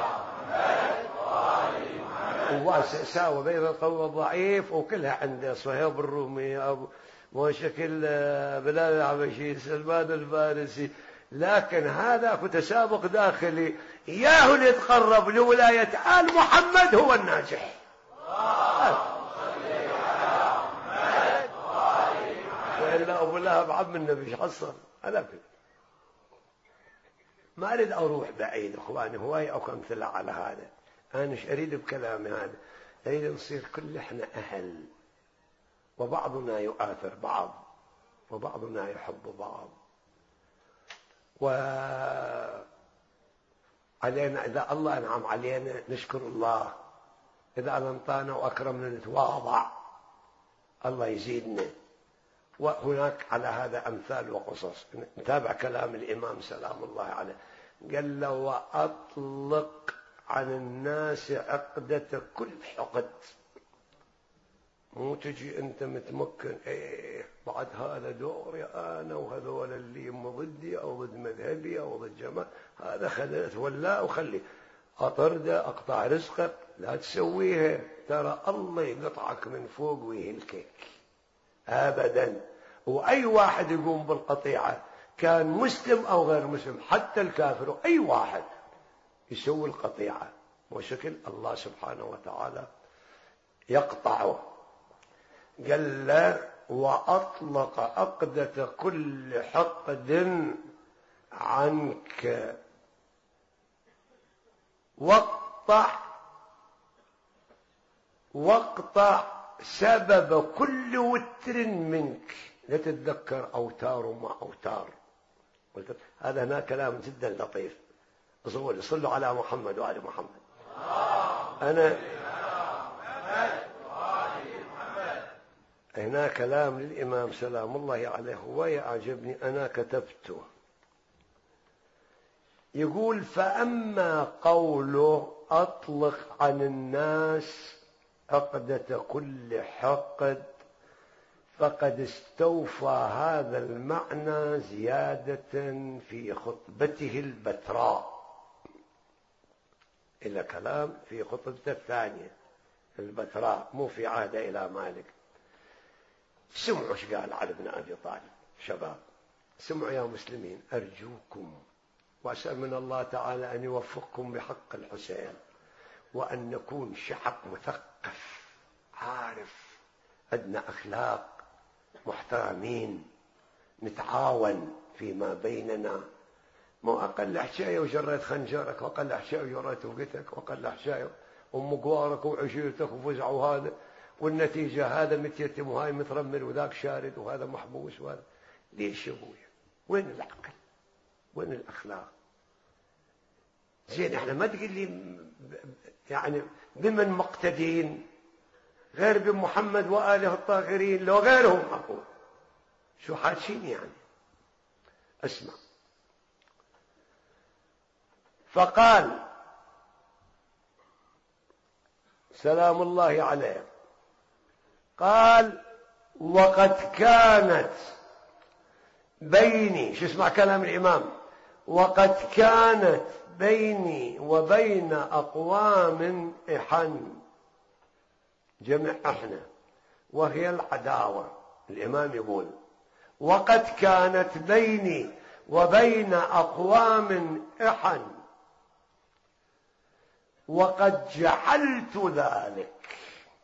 وساوى بين القوي الضعيف وكلها عنده، صهيب الرومي، أبو وشكل بلال العبشي، سلمان الفارسي، لكن هذا متسابق داخلي. ياهو اللي يتقرب لولاية آل محمد هو الناجح. وإلا أبو لهب عم النبي ايش حصل؟ أنا كده ما أريد أروح بعيد إخواني، هواي أو أمثلة على هذا. أنا مش أريد بكلامي هذا، أريد نصير كل إحنا أهل، وبعضنا يؤثر بعض، وبعضنا يحب بعض. وعلينا إذا الله أنعم علينا نشكر الله، إذا أنطانا وأكرمنا نتواضع، الله يزيدنا. وهناك على هذا أمثال وقصص. نتابع كلام الإمام سلام الله عليه، قال له: وأطلق عن الناس عقدة كل حقد. مو تجي أنت متمكن إيه بعد هذا دوري أنا وهذول اللي ضدي أو ضد مذهبي أو ضد جماعة، هذا خلت ولا وخلي أطرده أقطع رزقك، لا تسويها، ترى الله يقطعك من فوق ويهلكك أبدا. وأي واحد يقوم بالقطيعة كان مسلم أو غير مسلم، حتى الكافر، أي واحد يسوي القطيعة وشكل الله سبحانه وتعالى يقطعه. قال له: وأطلق عقدة كل حقد عنك، واقطع واقطع سبب كل وتر منك. لا تتذكر أوتار وما أوتار. هذا هنا كلام جدا لطيف. صلوا على محمد وآل محمد. أنا هنا كلام للإمام سلام الله عليه ويعجبني، أنا كتبته. يقول: فأما قوله أطلق عن الناس عقدة كل حقد فقد استوفى هذا المعنى زيادة في خطبته البتراء. إلى كلام في خطبته الثانية البتراء، مو في عهد إلى مالك. سمعوا ايش قال علي بن أبي طالب. شباب سمعوا يا مسلمين، أرجوكم وأسأل من الله تعالى أن يوفقكم بحق الحسين، وأن نكون شعب مثقف عارف، عندنا أخلاق، محترمين، نتعاون فيما بيننا. مو أقل حشاية وجريت خنجرك، وأقل حشاية وجريت وقتك، وأقل حشاية أم قوارك وعشيرتك وفزعوا هذا، والنتيجة هذا متيتم وهاي مترمل وذاك شارد وهذا محبوس وهذا. ليش يا ابويا؟ وين العقل؟ وين الأخلاق؟ زين احنا ما تقول لي يعني بمن مقتدين غير بمحمد وآله الطاهرين، لو غيرهم أقول شو حاشين يعني. اسمع. فقال سلام الله عليه، قال: وقد كانت بيني، شو اسمع كلام الإمام، وقد كانت بيني وبين أقوام إحن، جمع إحنا، وهي العداوة. الإمام يقول: وقد كانت بيني وبين أقوام إحن، وقد جعلت ذلك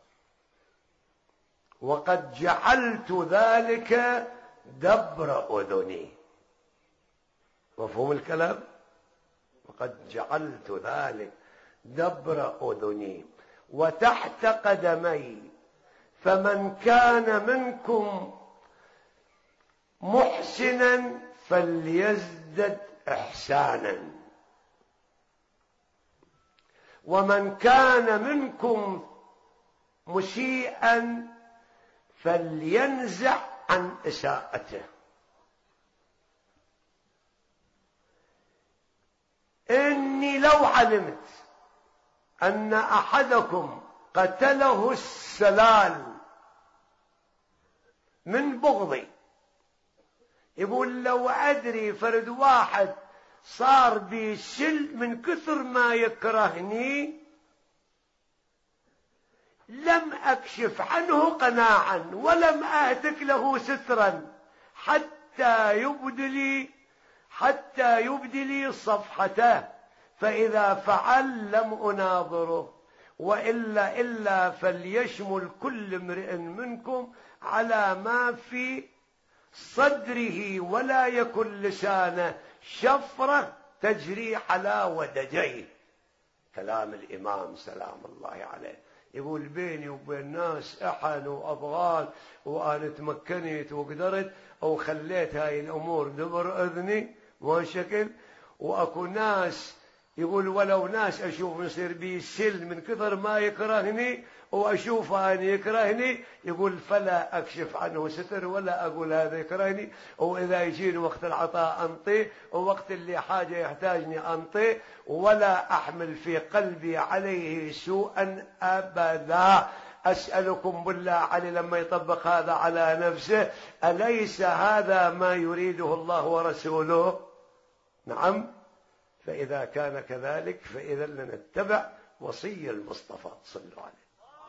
وقد جعلت ذلك دبر أذني. مفهوم الكلام؟ وقد جعلت ذلك دبر أذني وتحت قدمي، فمن كان منكم محسنا فليزدد إحسانا. ومن كان منكم مسيئا فلينزع عن إساءته. إني لو علمت أن أحدكم قتله السلال من بغضي، يقول لو أدري فرد واحد صار بيسل من كثر ما يكرهني لم أكشف عنه قناعا ولم أهتك له سترا حتى يبدلي حتى يبدلي صفحته، فإذا فعل لم أناظره، وإلا إلا فليشمل كل امرئ منكم على ما في صدره ولا يكن لسانه شفرة تجري على ودجيه. كلام الإمام سلام الله عليه. يقول بيني وبين ناس أحن وأبغال وأنا تمكنت وقدرت أو خليت هاي الأمور دبر أذني وشكل، وأكو ناس يقول ولو ناس أشوف يصير بي سل من كثر ما يكرهني وأشوف أن يكرهني، يقول فلا أكشف عنه ستر ولا أقول هذا يكرهني، وإذا يجيني وقت العطاء أنطيه، ووقت اللي حاجة يحتاجني أنطيه، ولا أحمل في قلبي عليه سوءا أبدا. أسألكم بالله علي لما يطبق هذا على نفسه أليس هذا ما يريده الله ورسوله؟ نعم. فإذا كان كذلك فإذا لنتبع وصي المصطفى صلى الله عليه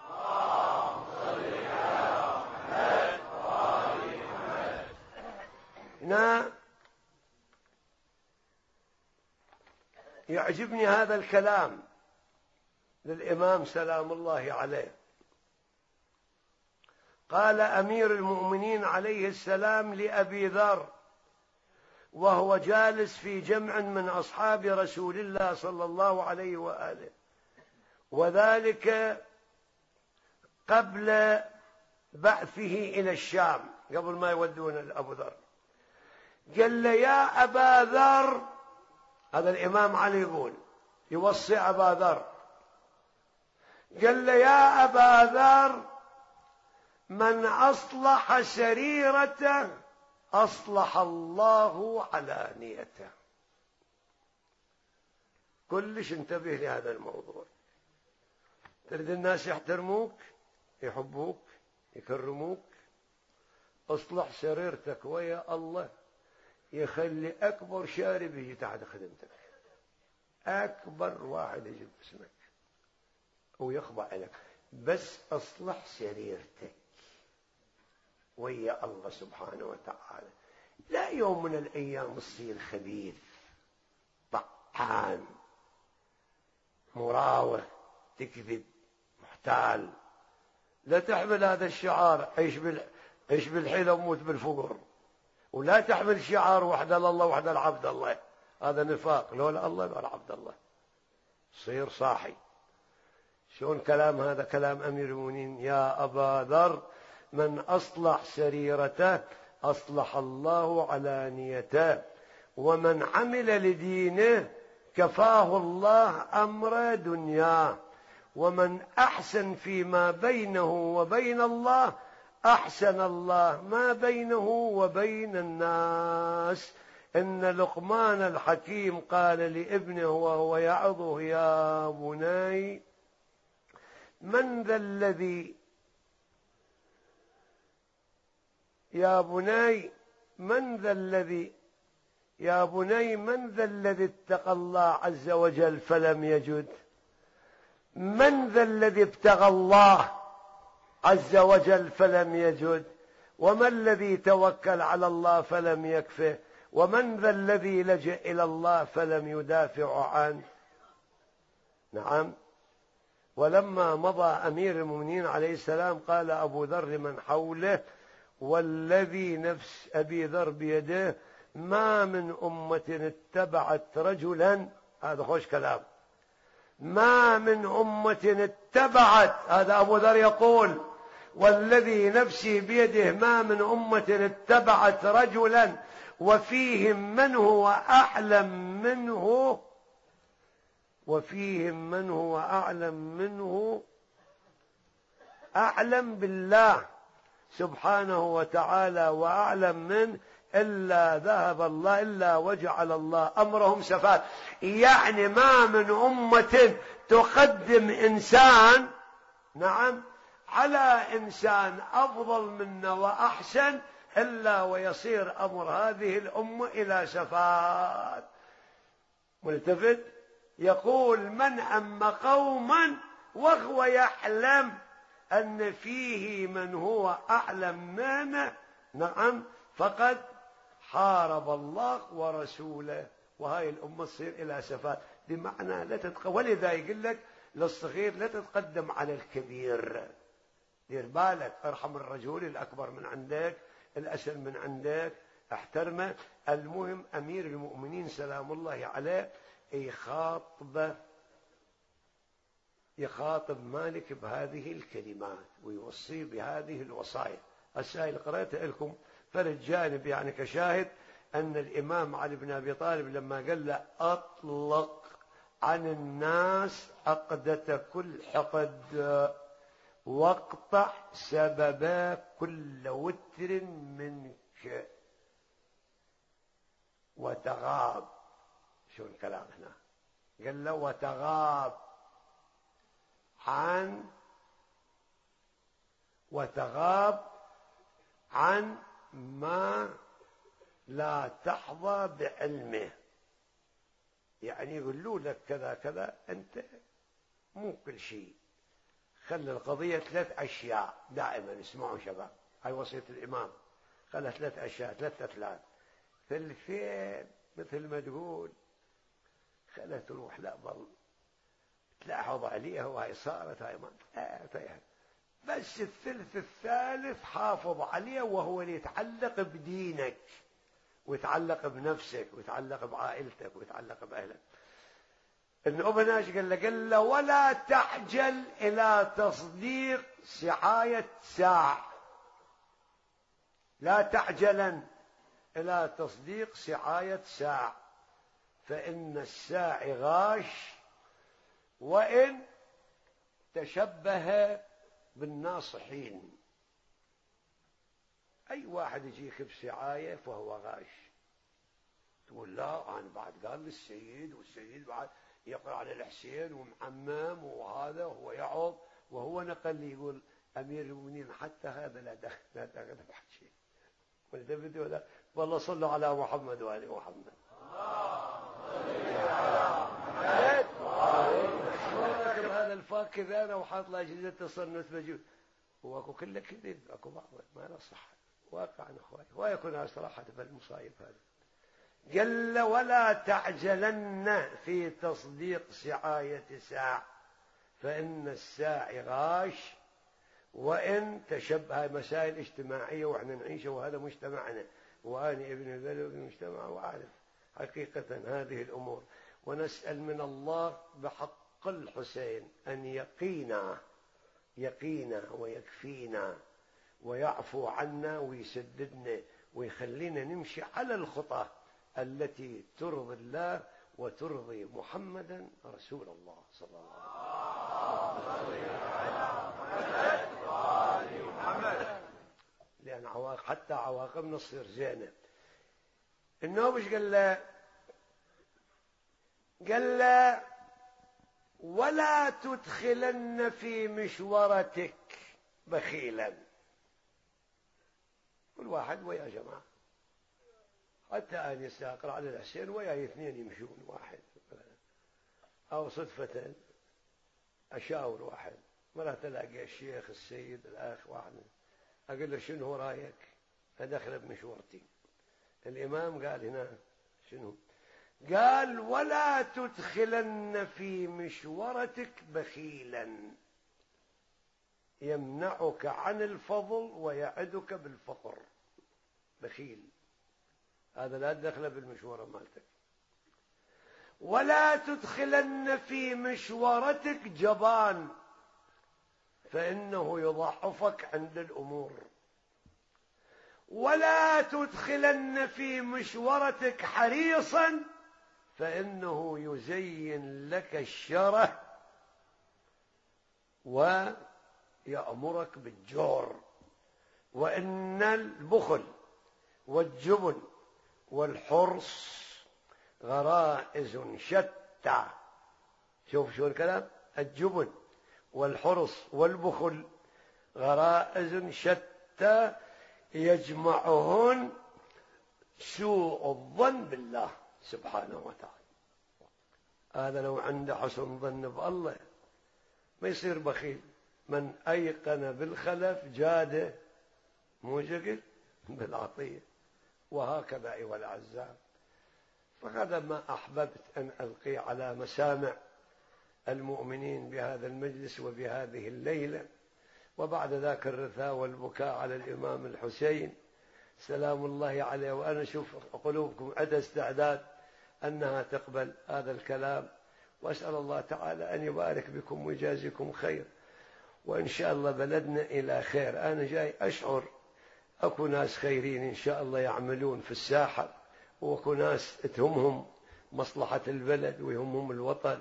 هنا يعجبني هذا الكلام للإمام سلام الله عليه. قال أمير المؤمنين عليه السلام لأبي ذر وهو جالس في جمع من أصحاب رسول الله صلى الله عليه وآله، وذلك قبل بعثه إلى الشام، قبل ما يودون أبو ذر. قال له يا أبا ذر، هذا الإمام علي يقول يوصي أبا ذر، قال له يا أبا ذر من أصلح سريرته أصلح الله علانيته. كلش انتبه لهذا الموضوع. تريد الناس يحترموك يحبوك يكرموك، اصلح سريرتك ويا الله يخلي أكبر شارب يجي تحت خدمتك، أكبر واحد يجي باسمك ويخضع لك، بس اصلح سريرتك ويا الله سبحانه وتعالى. لا يوم من الأيام تصير خبيث طعان مراوغ تكذب محتال. لا تحمل هذا الشعار عيش بال... عيش بالحيلة وموت بالفقر، ولا تحمل شعار وحده الله وحده العبد الله، هذا نفاق، لولا الله ولا عبد الله. صير صاحي. شلون كلام هذا؟ كلام أمير المؤمنين يا أبا ذر من أصلح سريرته أصلح الله علانيته، ومن عمل لدينه كفاه الله أمر دنياه، ومن أحسن فيما بينه وبين الله أحسن الله ما بينه وبين الناس. إن لقمان الحكيم قال لابنه وهو يعظه يا بني من ذا الذي يا بني من ذا الذي يا بني من ذا الذي اتقى الله عز وجل فلم يجد؟ من ذا الذي ابتغى الله عز وجل فلم يجد؟ وما الذي توكل على الله فلم يكفه؟ ومن ذا الذي لجأ إلى الله فلم يدافع عنه؟ نعم. ولما مضى أمير المؤمنين عليه السلام قال أبو ذر من حوله والذي نفس أبي ذر بيده ما من أمة اتبعت رجلا، هذا خوش كلام، ما من أمة اتبعت، هذا أبو ذر يقول والذي نفسي بيده ما من أمة اتبعت رجلا وفيهم من هو أعلم منه وفيهم من هو أعلم منه، أعلم بالله سبحانه وتعالى وأعلم منه، إلا ذهب الله إلا وجعل الله أمرهم سفاة. يعني ما من أمة تقدم إنسان نعم على إنسان أفضل منا وأحسن إلا ويصير أمر هذه الأمة إلى سفات. ملتفت يقول من أما قوما وهو يعلم أن فيه من هو أعلم منه نعم فقد حارب الله ورسوله، وهاي الأمة تصير إلى سفات. بمعنى لا تتق... ولذا يقول لك للصغير لا تتقدم على الكبير، دير بالك، ارحم الرجل الأكبر من عندك، الأسل من عندك، احترمه. المهم أمير المؤمنين سلام الله عليه يخاطب يخاطب مالك بهذه الكلمات ويوصي بهذه الوصايا. السائل قرأت لكم فرد جانب يعني كشاهد أن الإمام علي بن أبي طالب لما قال له أطلق عن الناس عقدة كل حقد واقطع سبب كل وتر منك وتغاب. شو الكلام هنا؟ قال له وتغاب عن وتغاب عن ما لا تحظى بعلمه. يعني يقولوا لك كذا كذا أنت مو كل شيء، خلي القضية ثلاث أشياء دائما. اسمعوا شباب، هاي وصية الإمام، خلى ثلاث أشياء ثلاثة ثلاث ثلثين مثل ما تقول خلها تروح لا ظل تلاحظ عليها وهي صارت هاي ما آه بس الثلث الثالث حافظ عليه، وهو اللي يتعلق بدينك ويتعلق بنفسك ويتعلق بعائلتك ويتعلق بأهلك. ابن أبناش قال له قال له ولا تعجل إلى تصديق سعاية ساع، لا تعجلا إلى تصديق سعاية ساع، فإن الساع غاش وإن تشبه بالناصحين. أي واحد يجيك بسعاية فهو غاش. تقول لا أنا بعد قال للسيد والسيد بعد يقرأ على الحسين ومعمم وهذا وهو يعظ وهو نقل لي يقول أمير المؤمنين حتى هذا لا دخل لا دخل بحكي ولا والله صلوا على محمد وآل محمد. هذا الفاكر أنا وحاط له أجهزة تصنت مجهول واكو كله كذب اكو بعض ما له صح واقعا اخوي ويكون صراحه بالمصايب هذا. قال ولا تعجلن في تصديق سعاية ساع فإن الساع غاش وإن تشبه مسائل اجتماعية وإحنا نعيشه وهذا مجتمعنا وأنا ابن البلد المجتمع وأعرف حقيقة هذه الأمور. ونسأل من الله بحق الحسين أن يقينا يقينا ويكفينا ويعفو عنا ويسددنا ويخلينا نمشي على الخطى التي ترضي الله وترضي محمدا رسول الله صلى الله عليه وسلم. لأن عواقب حتى عواقبنا تصير زينة. النوبش قال له قال له ولا تدخلن في مشورتك بخيلا. كل واحد ويا جماعة حتى أن يستقر على الحسين ويا اثنين يمشون واحد أو صدفة أشاور واحد مرة تلاقي الشيخ السيد الأخ واحد أقول له شنو رأيك أدخل بمشورتي. الإمام قال هنا شنو قال ولا تدخلن في مشورتك بخيلا يمنعك عن الفضل ويعدك بالفقر. بخيل هذا لا تدخل بالمشورة مالتك. ولا تدخلن في مشورتك جبان فإنه يضعفك عند الأمور. ولا تدخلن في مشورتك حريصا فإنه يزين لك الشره ويأمرك بالجور. وإن البخل والجبن والحرص غرائز شتى. شوف شو الكلام، الجبن والحرص والبخل غرائز شتى يجمعهن سوء الظن بالله سبحانه وتعالى. هذا لو عنده حسن ظن بالله ما يصير بخيل. من أيقن بالخلف جاده مو جقل بالعطية. وهكذا أيها الأعزاء، فهذا ما أحببت أن ألقي على مسامع المؤمنين بهذا المجلس وبهذه الليلة. وبعد ذاك الرثاء والبكاء على الإمام الحسين سلام الله عليه. وأنا أشوف قلوبكم عند استعداد أنها تقبل هذا الكلام، وأسأل الله تعالى أن يبارك بكم ويجازيكم خير، وإن شاء الله بلدنا إلى خير. أنا جاي أشعر أكو ناس خيرين إن شاء الله يعملون في الساحة، وأكو ناس تهمهم مصلحة البلد ويهمهم الوطن،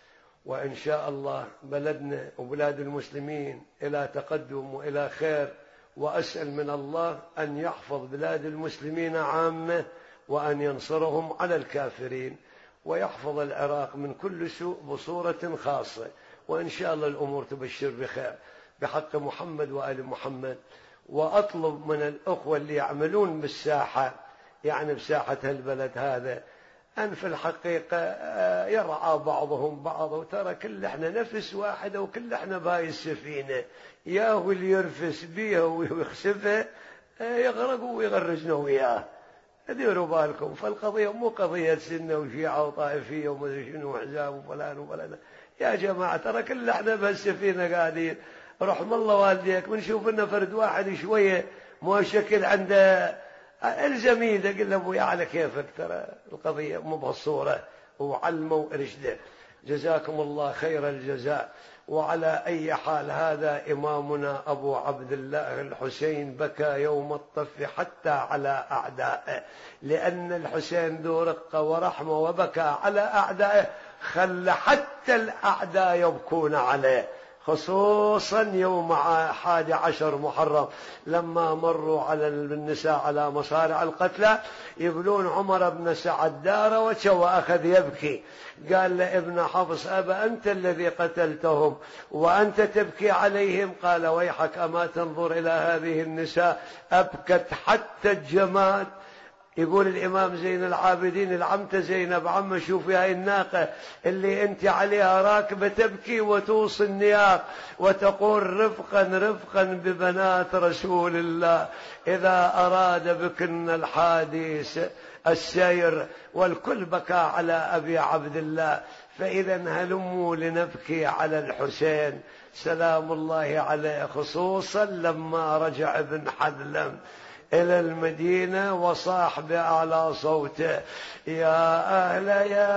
وإن شاء الله بلدنا وبلاد المسلمين إلى تقدم وإلى خير. وأسأل من الله أن يحفظ بلاد المسلمين عامة، وأن ينصرهم على الكافرين، ويحفظ العراق من كل سوء بصورة خاصة. وإن شاء الله الأمور تبشر بخير بحق محمد وآل محمد. وأطلب من الأخوة اللي يعملون بالساحة، يعني بساحة البلد هذا، أن في الحقيقة يرعى بعضهم بعض، وترى كل احنا نفس واحدة وكل احنا باي السفينة، ياهو اللي يرفس بيها ويخسفها يغرق ويغرجنا وياه. ديروا بالكم، فالقضية مو قضية سنة وشيعة وطائفية ومدري شنو وحزاب وفلان وفلان. يا جماعة ترى كل احنا بهالسفينة قاعدين. رحم الله والديك بنشوف لنا فرد واحد شوية مو شكل عنده الزميل قل له ابويا على كيفك، ترى القضية مو بهالصورة، وعلموا ارشده. جزاكم الله خير الجزاء. وعلى أي حال هذا إمامنا أبو عبد الله الحسين بكى يوم الطف حتى على أعدائه، لأن الحسين ذو رقة ورحمة وبكى على أعدائه، خلى حتى الأعداء يبكون عليه، خصوصا يوم حادي عشر محرم لما مروا على النساء على مصارع القتلى يقولون عمر بن سعد دار وأخذ يبكي. قال لابن حفص أبا أنت الذي قتلتهم وأنت تبكي عليهم؟ قال ويحك أما تنظر إلى هذه النساء أبكت حتى الجماد. يقول الإمام زين العابدين العمت زينب عم شوفي هاي الناقة اللي انت عليها راكبة تبكي وتوصي النياق وتقول رفقا رفقا ببنات رسول الله إذا أراد بكن الحادث السير. والكل بكى على أبي عبد الله. فإذا هلموا لنبكي على الحسين سلام الله عليه، خصوصا لما رجع ابن حذلم إلى المدينة وصاح بأعلى صوته يا أهل يا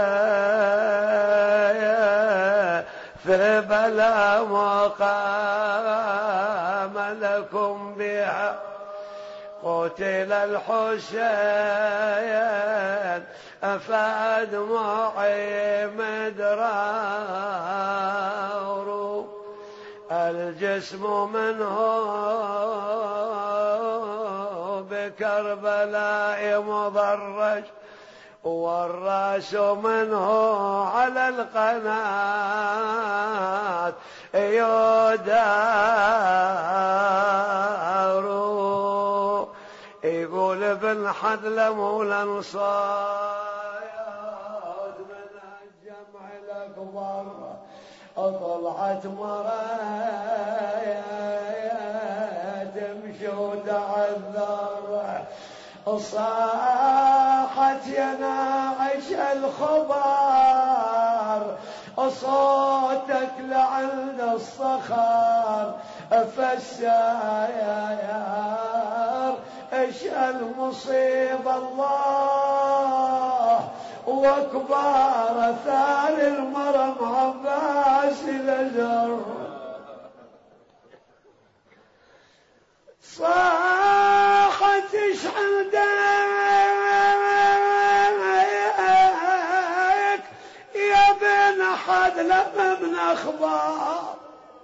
يا في بلا مقام لكم بها قتل الحسين فأدمعي مدرار الجسم منه بكربلاء مضرج والرأس منه على القناة يدار. يقول ابن حذلم والأنصار من الجمع الأكبر طلعت مرايا تمشي وتعذر صاحت يناعش الخبر صوتك لعند الصخر فالساير ايش المصيبة الله واكبر ثاني المرم عباس الازر صاحت اشعل أخبار.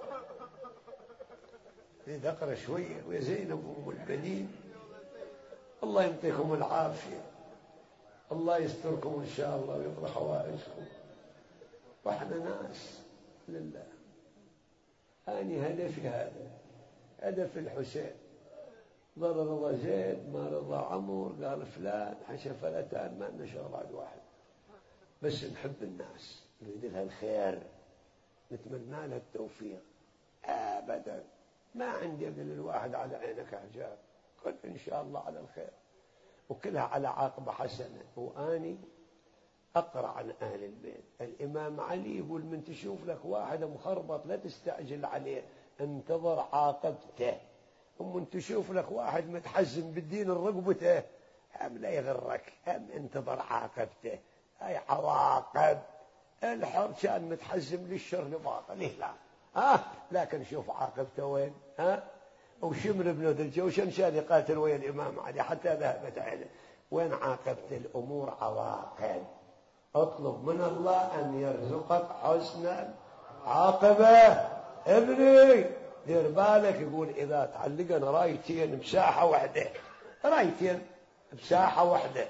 نقرأ شوية ويا زينب أم البنين، الله يعطيكم العافية، الله يستركم إن شاء الله ويقضي حوائجكم، وإحنا ناس لله. أنا هدفي هذا، هدف الحسين، ضر رضا زيد ما رضا عمر، قال فلان حشى فلتان، ما لنا شغل بعد واحد، بس نحب الناس، نريد لها الخير، نتمنى لها التوفيق. أبدا ما عندي أقول الواحد على عينك حجاب، قل إن شاء الله على الخير، وكلها على عاقبة حسنة. وأني أقرأ عن أهل البيت. الإمام علي يقول من تشوف لك واحد مخربط لا تستعجل عليه، انتظر عاقبته. ومن تشوف لك واحد متحزم بالدين رقبته، هم لا يغرك، هم انتظر عاقبته. هاي عواقب. الحر كان متحزم للشر لباطل، ليه لا؟ ها لكن شوف عاقبته وين. ها وشمر بن ذي الجوشن كان يقاتل ويا الإمام علي حتى ذهبت عينه. وين عاقبة الأمور؟ عواقب. اطلب من الله أن يرزقك حسن عاقبة. ابني دير بالك، يقول إذا تعلقنا رايتين بساحة واحدة، رايتين بساحة واحدة،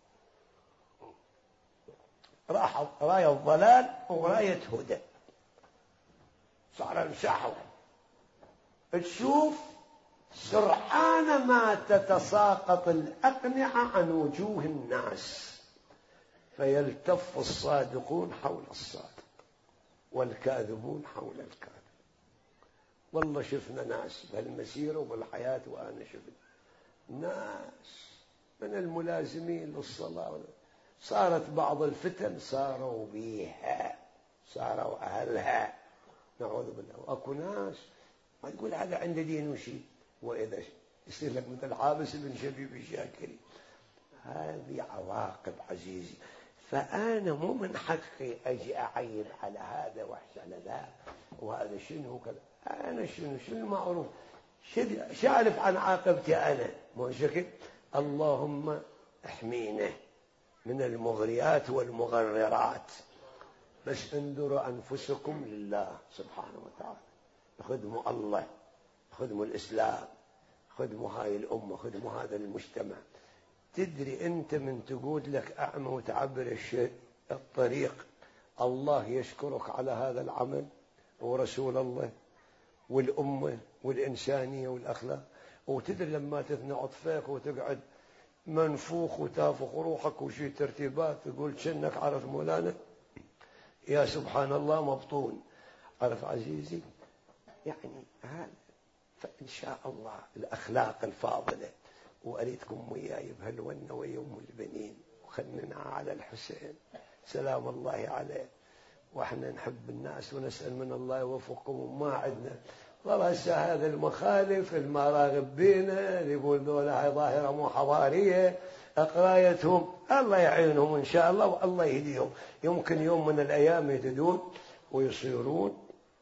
راح راية الضلال وراية هدى، صار المساحة واحدة، تشوف سرعان ما تتساقط الأقنعة عن وجوه الناس، فيلتف الصادقون حول الصادق والكاذبون حول الكاذب. والله شفنا ناس بهالمسيرة وبالحياة، وأنا شفت ناس من الملازمين للصلاة، صارت بعض الفتن صاروا بيها، صاروا أهلها، نعوذ بالله. وأكو ناس ما تقول هذا عنده دين وشي، وإذا يصير لك مثل عابس بن شبيب الشاكري. هذه عواقب عزيزي. فأنا مو من حقي أجي أعيب على هذا وأحش على ذا، وهذا شنو كذا. أنا شنو شنو معروف، شعرف عن عاقبتي أنا، مو شكل. اللهم احمينا من المغريات والمغررات، بس انذروا أنفسكم لله سبحانه وتعالى. خدموا الله، خدموا الإسلام، خدموا هاي الأمة، خدموا هذا المجتمع. تدري أنت من تقول لك أعمى وتعبر الشيء الطريق، الله يشكرك على هذا العمل، ورسول الله والأمة والإنسانية والأخلاق. وتدري لما تثنى عطفك وتقعد منفوخ وتافخ روحك وشي ترتيبات، تقول شنك عرف مولانا، يا سبحان الله مبطون. عرف عزيزي يعني هذا. فإن شاء الله الأخلاق الفاضلة، وأريدكم وياي بهالونة ويا أم البنين، وخلنا على الحسين سلام الله عليه. وإحنا نحب الناس ونسأل من الله يوفقكم. وما عندنا والله هسه هذا المخالف المراغب بينا اللي يقول ذولا هاي ظاهرة مو حضارية، قرايتهم الله يعينهم إن شاء الله، والله يهديهم. يمكن يوم من الأيام يهتدون ويصيرون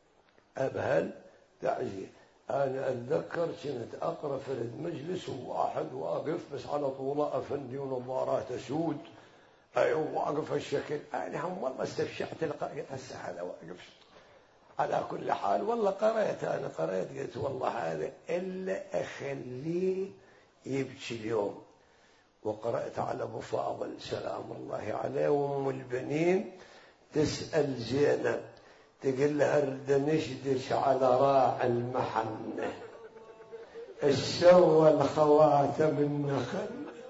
أبهل تعزية. أنا أتذكر كنت أقرأ في المجلس وواحد واقف بس على طوله أفندي ونظارات سود، أيوة واقف هالشكل. أنا هم والله استفشعت القائد هسه هذا واقف. على كل حال والله قرأت، أنا قرأت قلت والله هذا إلا أخليه يبكي اليوم. وقرأت على أبو فاضل سلام الله عليه، وأم البنين تسأل زينب تقول لها ارد نشدش على راعي المحنة، السوى الخواتم النخل،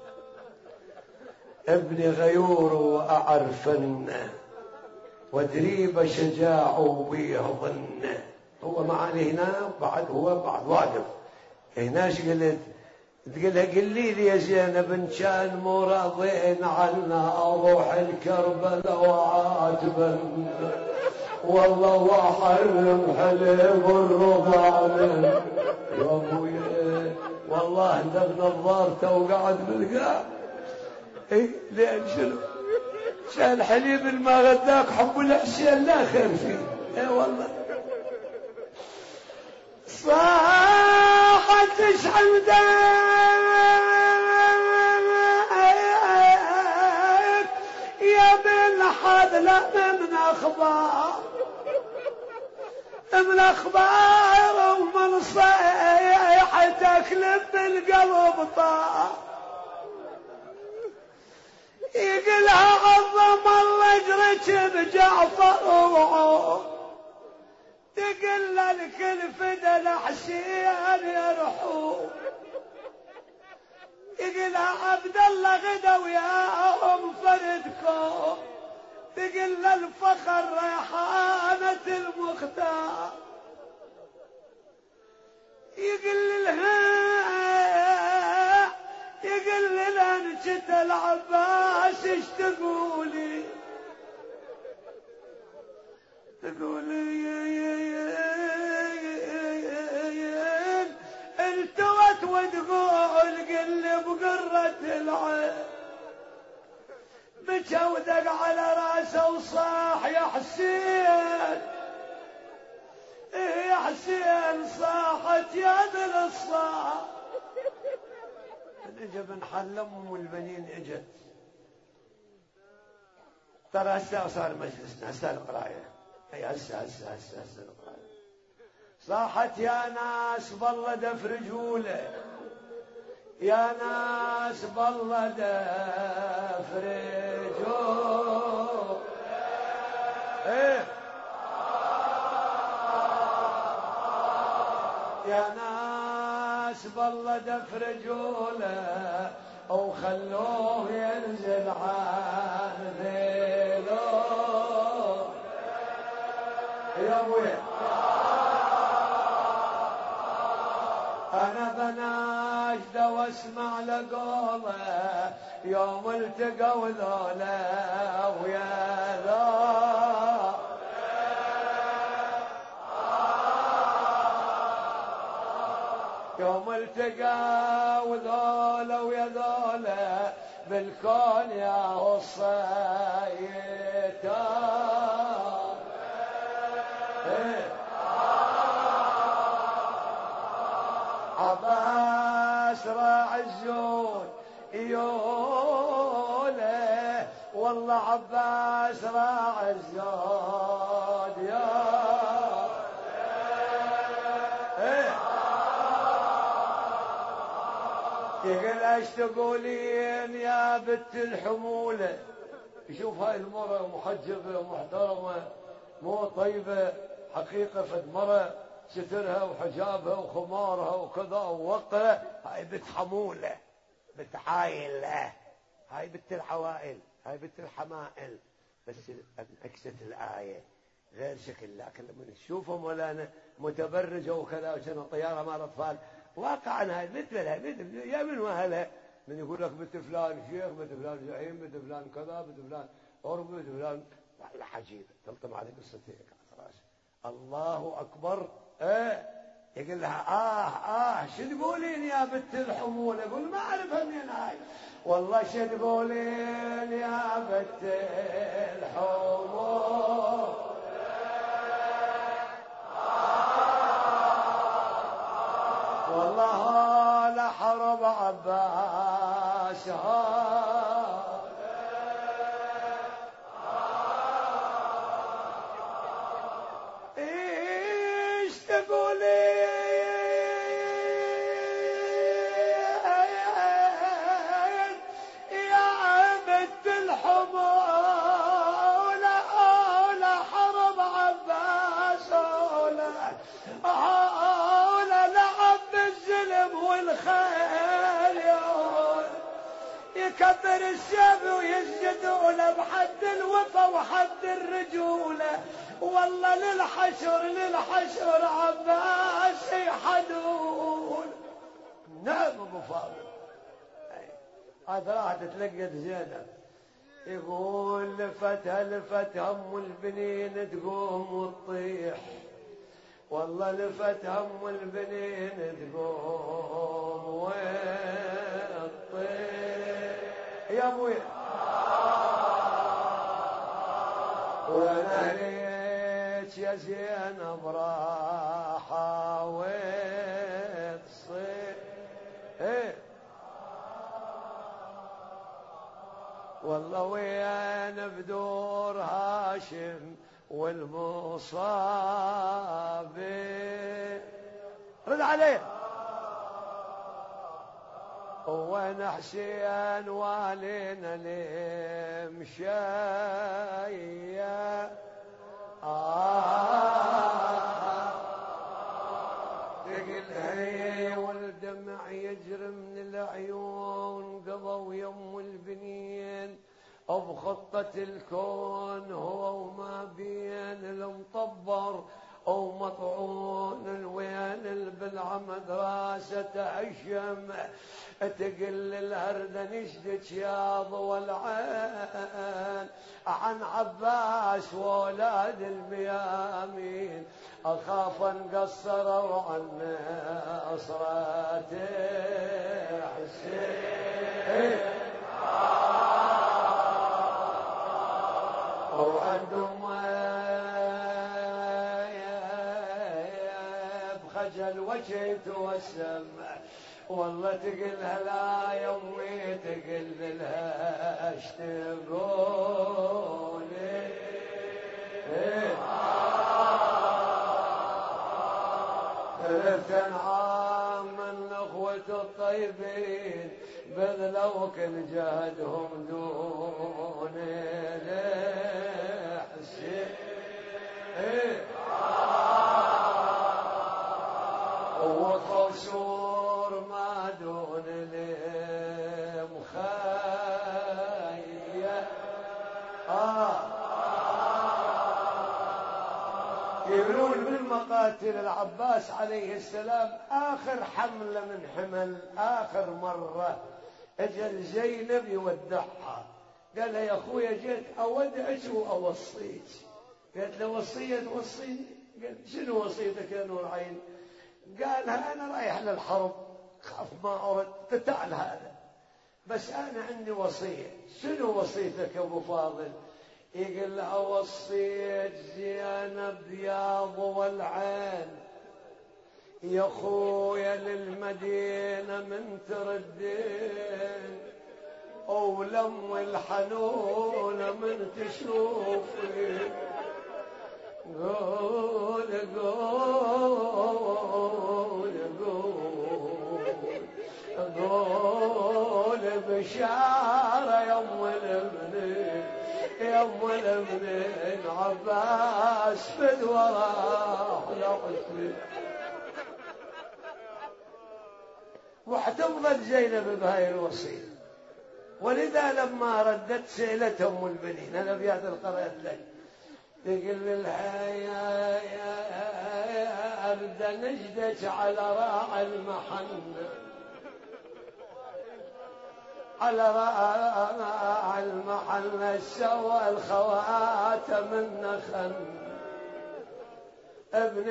ابن غيور وأعرفنه، ودريب شجاع وبيه ظنه. هو معاني هنا بعد، هو بعد واقف هناش. قلت تقولها قلي لي يا زينب ان كان مو راضين عنا اروح الكربلاء وعاتبا، والله واحرم حليب الرضعان يا ابويا، والله دبن الضارته وقعد بالقاع. اي لين شنو شال حليب ما غداك حب الحسين لا خير فيه. اي والله صاحت حمدك يا بن حذلة من اخبار، من اخبار ومن صيحتك لب القلب طاح، يقلها عظم الله اجرك بجعفر وعود، تقل الكل فدا الحسين يرحوم، يقلها عبد الله غدا وياهم فردكم، تقل الفخر ريحانة المختار، يقل لها يقل لانشت العباس ايش تقولي؟ تقولي التوت وتقول قل بقرة العين، بكى ودق على راسه وصاح يا حسين، يا حسين صاحت يا ذل الصاح. اجى بن حلم والبنين اجت، ترى هسه صار مجلسنا هسه القرايه، اي هسه هسه هسه هسه القرايه. صاحت يا ناس بالله دف رجوله، يا ناس بالله دف رجوله، ايه يا ناس بالله دف رجوله، وخلوه ينزل عن ذيله يا ابوي. انا بناشده واسمع لقوله، يوم التقوا ذولا ويا ذا، يوم التقوا ذولا ويا ذولا بالكون يا وصيتا، عباس راعي الزود يوله، والله عباس راعي الزود يا يقول ايش تقولين يا بنت الحمولة؟ يشوف هاي المرة محجبة ومحترمة مو طيبة حقيقة، فد مرة سترها وحجابها وخمارها وكذا ووقها، هاي بنت حمولة بنت عايلة، هاي بنت الحوائل، هاي بنت الحمائل. بس انعكست الآية غير شكل، لكن لما نشوفهم ولا متبرجة وكذا وشنو طيارة مال أطفال، واقعا هاي بنت لها بنت يا من وهلها، من يقول لك بنت فلان شيخ، بنت فلان زعيم، بنت فلان كذا، بنت فلان عرب، بنت فلان لا حجيبة تلطم على قصتك خلاص. الله أكبر. ايه يقول لها اه اه شو تقولين يا بنت الحمول؟ يقول ما اعرفها منين هاي، والله شو تقولين يا بنت الحمول؟ والله لا حرب عباس ايش تقولين يا بنت الحمول؟ لا حرب عباس ولا لعب الظلم والخيل، يكبر السيف ويسجدون بحد الوفا وحد الرجولة، والله للحشر للحشر عباس يحدون. نعم ابو فاضل. هذا راح تتلقت زينب يقول لفتها لفت هم البنين تقوم وتطيح، والله لفت هم البنين تقوم وتطيح يا ابوي، وانا ليش يا زينب راحة وتصيح ايه، والله وين بدور هاشم والمصاب رد عليه وين حسين والينا المشاية آه تقل هي والدمع يجري من العيون قضوا يم البنين بخطة الكون هو وما بين المطبر أو مطعون الوين بالعمد راسة الشم تقل الأرض نشدك يا ضوى العين عن عباس وولاد الميامين أخاف انقصروا عن نصرة حسين وعندهم بخجل وجه توسم والله تقلها لا يمي تقل لها اشتقوني ثلاثا عام من اخوة الطيبين بذلوا كل جهدهم دوني لحسين وقصور ما دون المخايا آه يقولون بالمقاتل العباس عليه السلام آخر حملة من حمل آخر مرة أجل زينب يودعها قال لها يا أخويا جيت أودعك وأوصيك قالت له وصية توصيني قال شنو وصيتك يا نور عين قالها أنا رايح للحرب خاف ما أرد قتال هذا بس أنا عندي وصية شنو وصيتك يا أبو فاضل يقول لها وصيت زينب يا ضوى العين يا خويا للمدينة من تردين ولم الحنون من تشوفي قول قول قول قول بشارة يم الابنين يم الابنين عباس فد وراه لحسن واحتفظت زينب بهاي الوصية ولذا لما ردت سئلت ام البنين انا في هذا القرية لك تقول لها يا يا أرد نجدك على راعي المحن على راعي المحن سوى الخواتم النخل ابن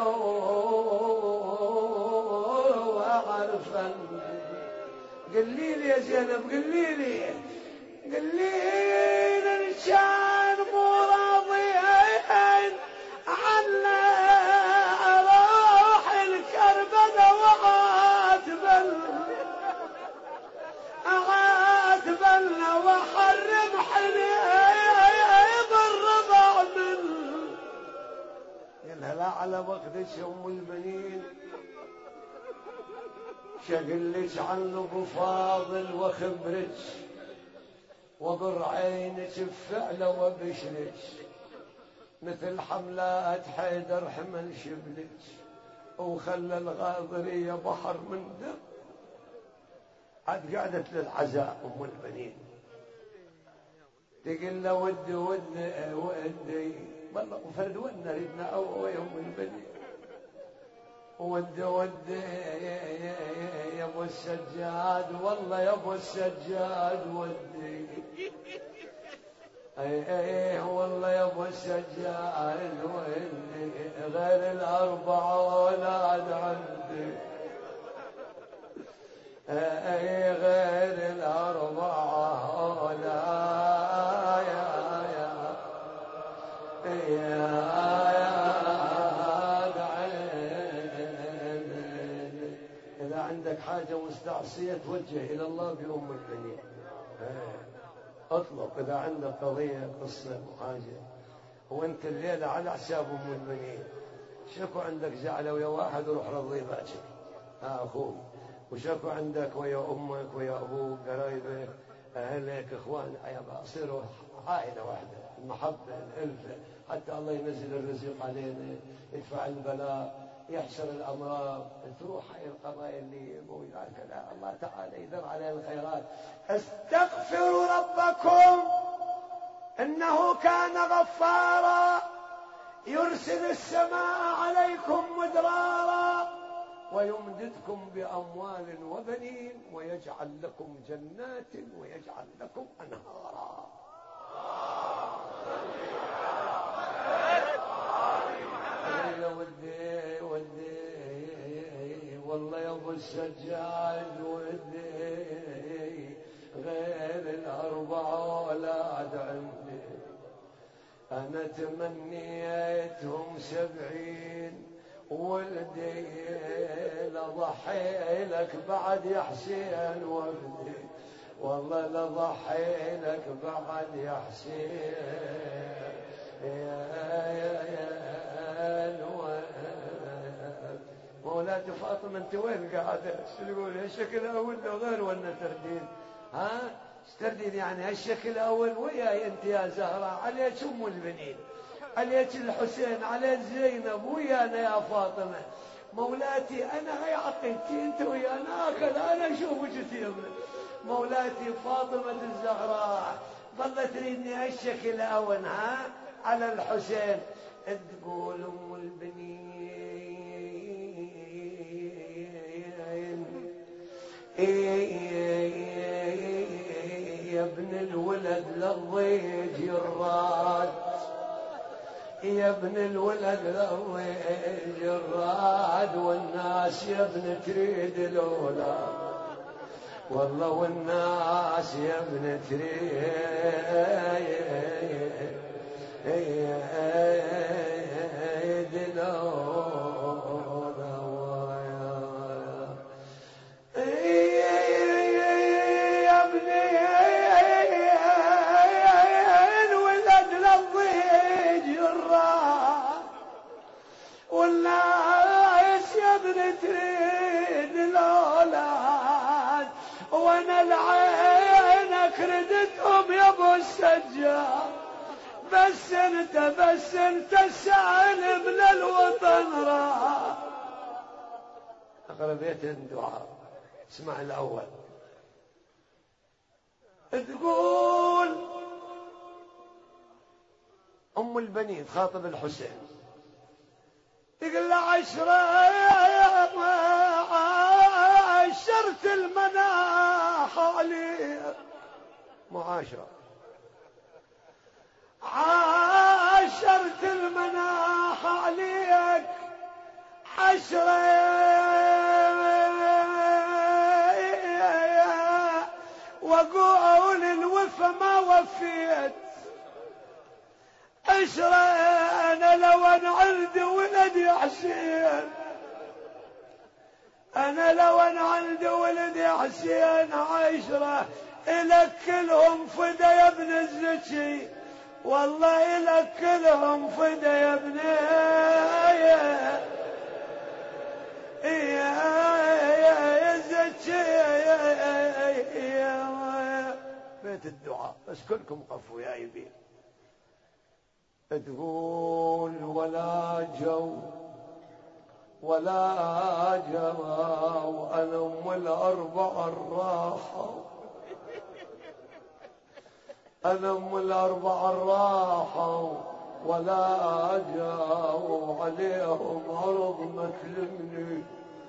غيور وعرفا قل لي يا زينب قل لي قل لي الانسان مو راضيين عنا اروح الكربلاء وعاتبل عاتبلنا وحرم حليب الرضع من قالها لا على وقتك ام البنين شقلك عن ابو فاضل وخبرك وضر عينك بفعله وبشرك مثل حملات حيدر حمل شبلك وخلى الغاضرية بحر من دم عاد قعدت للعزاء ام البنين تقول له ودي ودي ودي والله وفرد ودنا ردنا او يا ام البنين ودي ودي يا ابو السجاد والله يا ابو السجاد ودي اي اي والله يا ابو السجاد ودي غير الاربعه اولاد عندي اي غير الاربعه اولاد يا يا يا عندك حاجة مستعصية توجه إلى الله بأم البنين اطلب إذا عندك قضية قصة حاجة وانت الليلة على حساب ام البنين. شكو عندك زعلة ويا واحد روح رضي باكر ها اخوي، وشكو عندك ويا امك ويا ابوك قرايبك اهلك اخوانك، يصيروا عائلة واحدة، المحبة الألفة، حتى الله ينزل الرزق علينا، يدفع البلاء، يحشر الأمراض، تروح هاي القضايا اللي موجودة كذا، الله تعالى يدر عليها الخيرات. استغفروا ربكم إنه كان غفارا يرسل السماء عليكم مدرارا ويمددكم بأموال وبنين ويجعل لكم جنات ويجعل لكم أنهارا. ودي ودي والله يا ابو السجاد ودي غير الأربعة أولاد عندي، أنا تمنيتهم سبعين ولدي لضحي لك بعد يا حسين ولدي، والله لضحي لك بعد يا حسين يا يا يا مولاتي فاطمة انت وين قاعدة؟ شو تقول هالشكل الأول لو غير ولا تردين؟ ها؟ تردين يعني هالشكل الأول وياي انت يا زهراء، عليك أم البنين، عليك الحسين، عليك زينب، ويانا يا فاطمة. مولاتي أنا هي عقيدتي انت ويانا هكذا أنا أشوفك تيمنا. مولاتي فاطمة الزهراء ظلت تريدني هالشكل الأول ها؟ على الحسين تقول أم البنين يا ابن الولد للضيج الراد، يا ابن الولد للضيج الراد، والناس يا ابن تريد الأولاد، والله والناس يا ابن تريد والناس يا ابن تريد الأولاد، وانا العينك ردتهم يا ابو السجاد، بس انت بس انت سالم للوطن راح. اقرا بيت الدعاء اسمع الاول. تقول ام البنين خاطب الحسين، تقول له عشرة عشرت المناح عليك، معاشرة عاشرت المناح عليك عشرة، وقول الوفا ما وفيت عشرة، أنا لو أن عندي ولدي حسين، أنا لو أن عندي ولدي حسين عشرة إلك كلهم فدا يا ابن الزكي، والله إلك كلهم فدا يا ابن يا زكي بيت الدعاء. بس كلكم قفوا يا يبين. تقول ولا جو ولا جرى وأنا أم الأربعة الراحة، أنا أم الأربعة الراحة، ولا جاوا عليهم عرض مكلمني،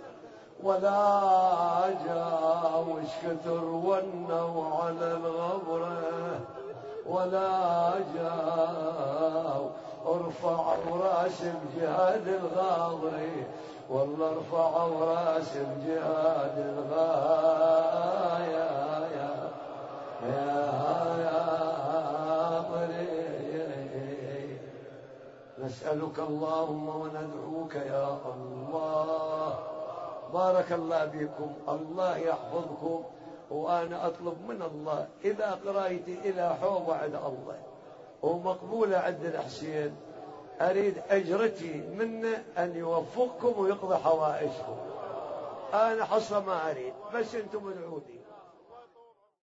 ولا جاوا شكتر ونوا على الغبرة، ولا جاوا ارفعوا راس بجهاد الغاضري، والله ارفعوا راس بجهاد الغاية يا يا يا نسألك اللهم وندعوك يا الله. بارك الله بكم، الله يحفظكم، وأنا أطلب من الله إذا قرأت إلى حوض عند الله ومقبولة عند الحسين، أريد أجرتي منه أن يوفقكم ويقضي حوائجكم. أنا حصة ما أريد، بس أنتم ادعوا لي.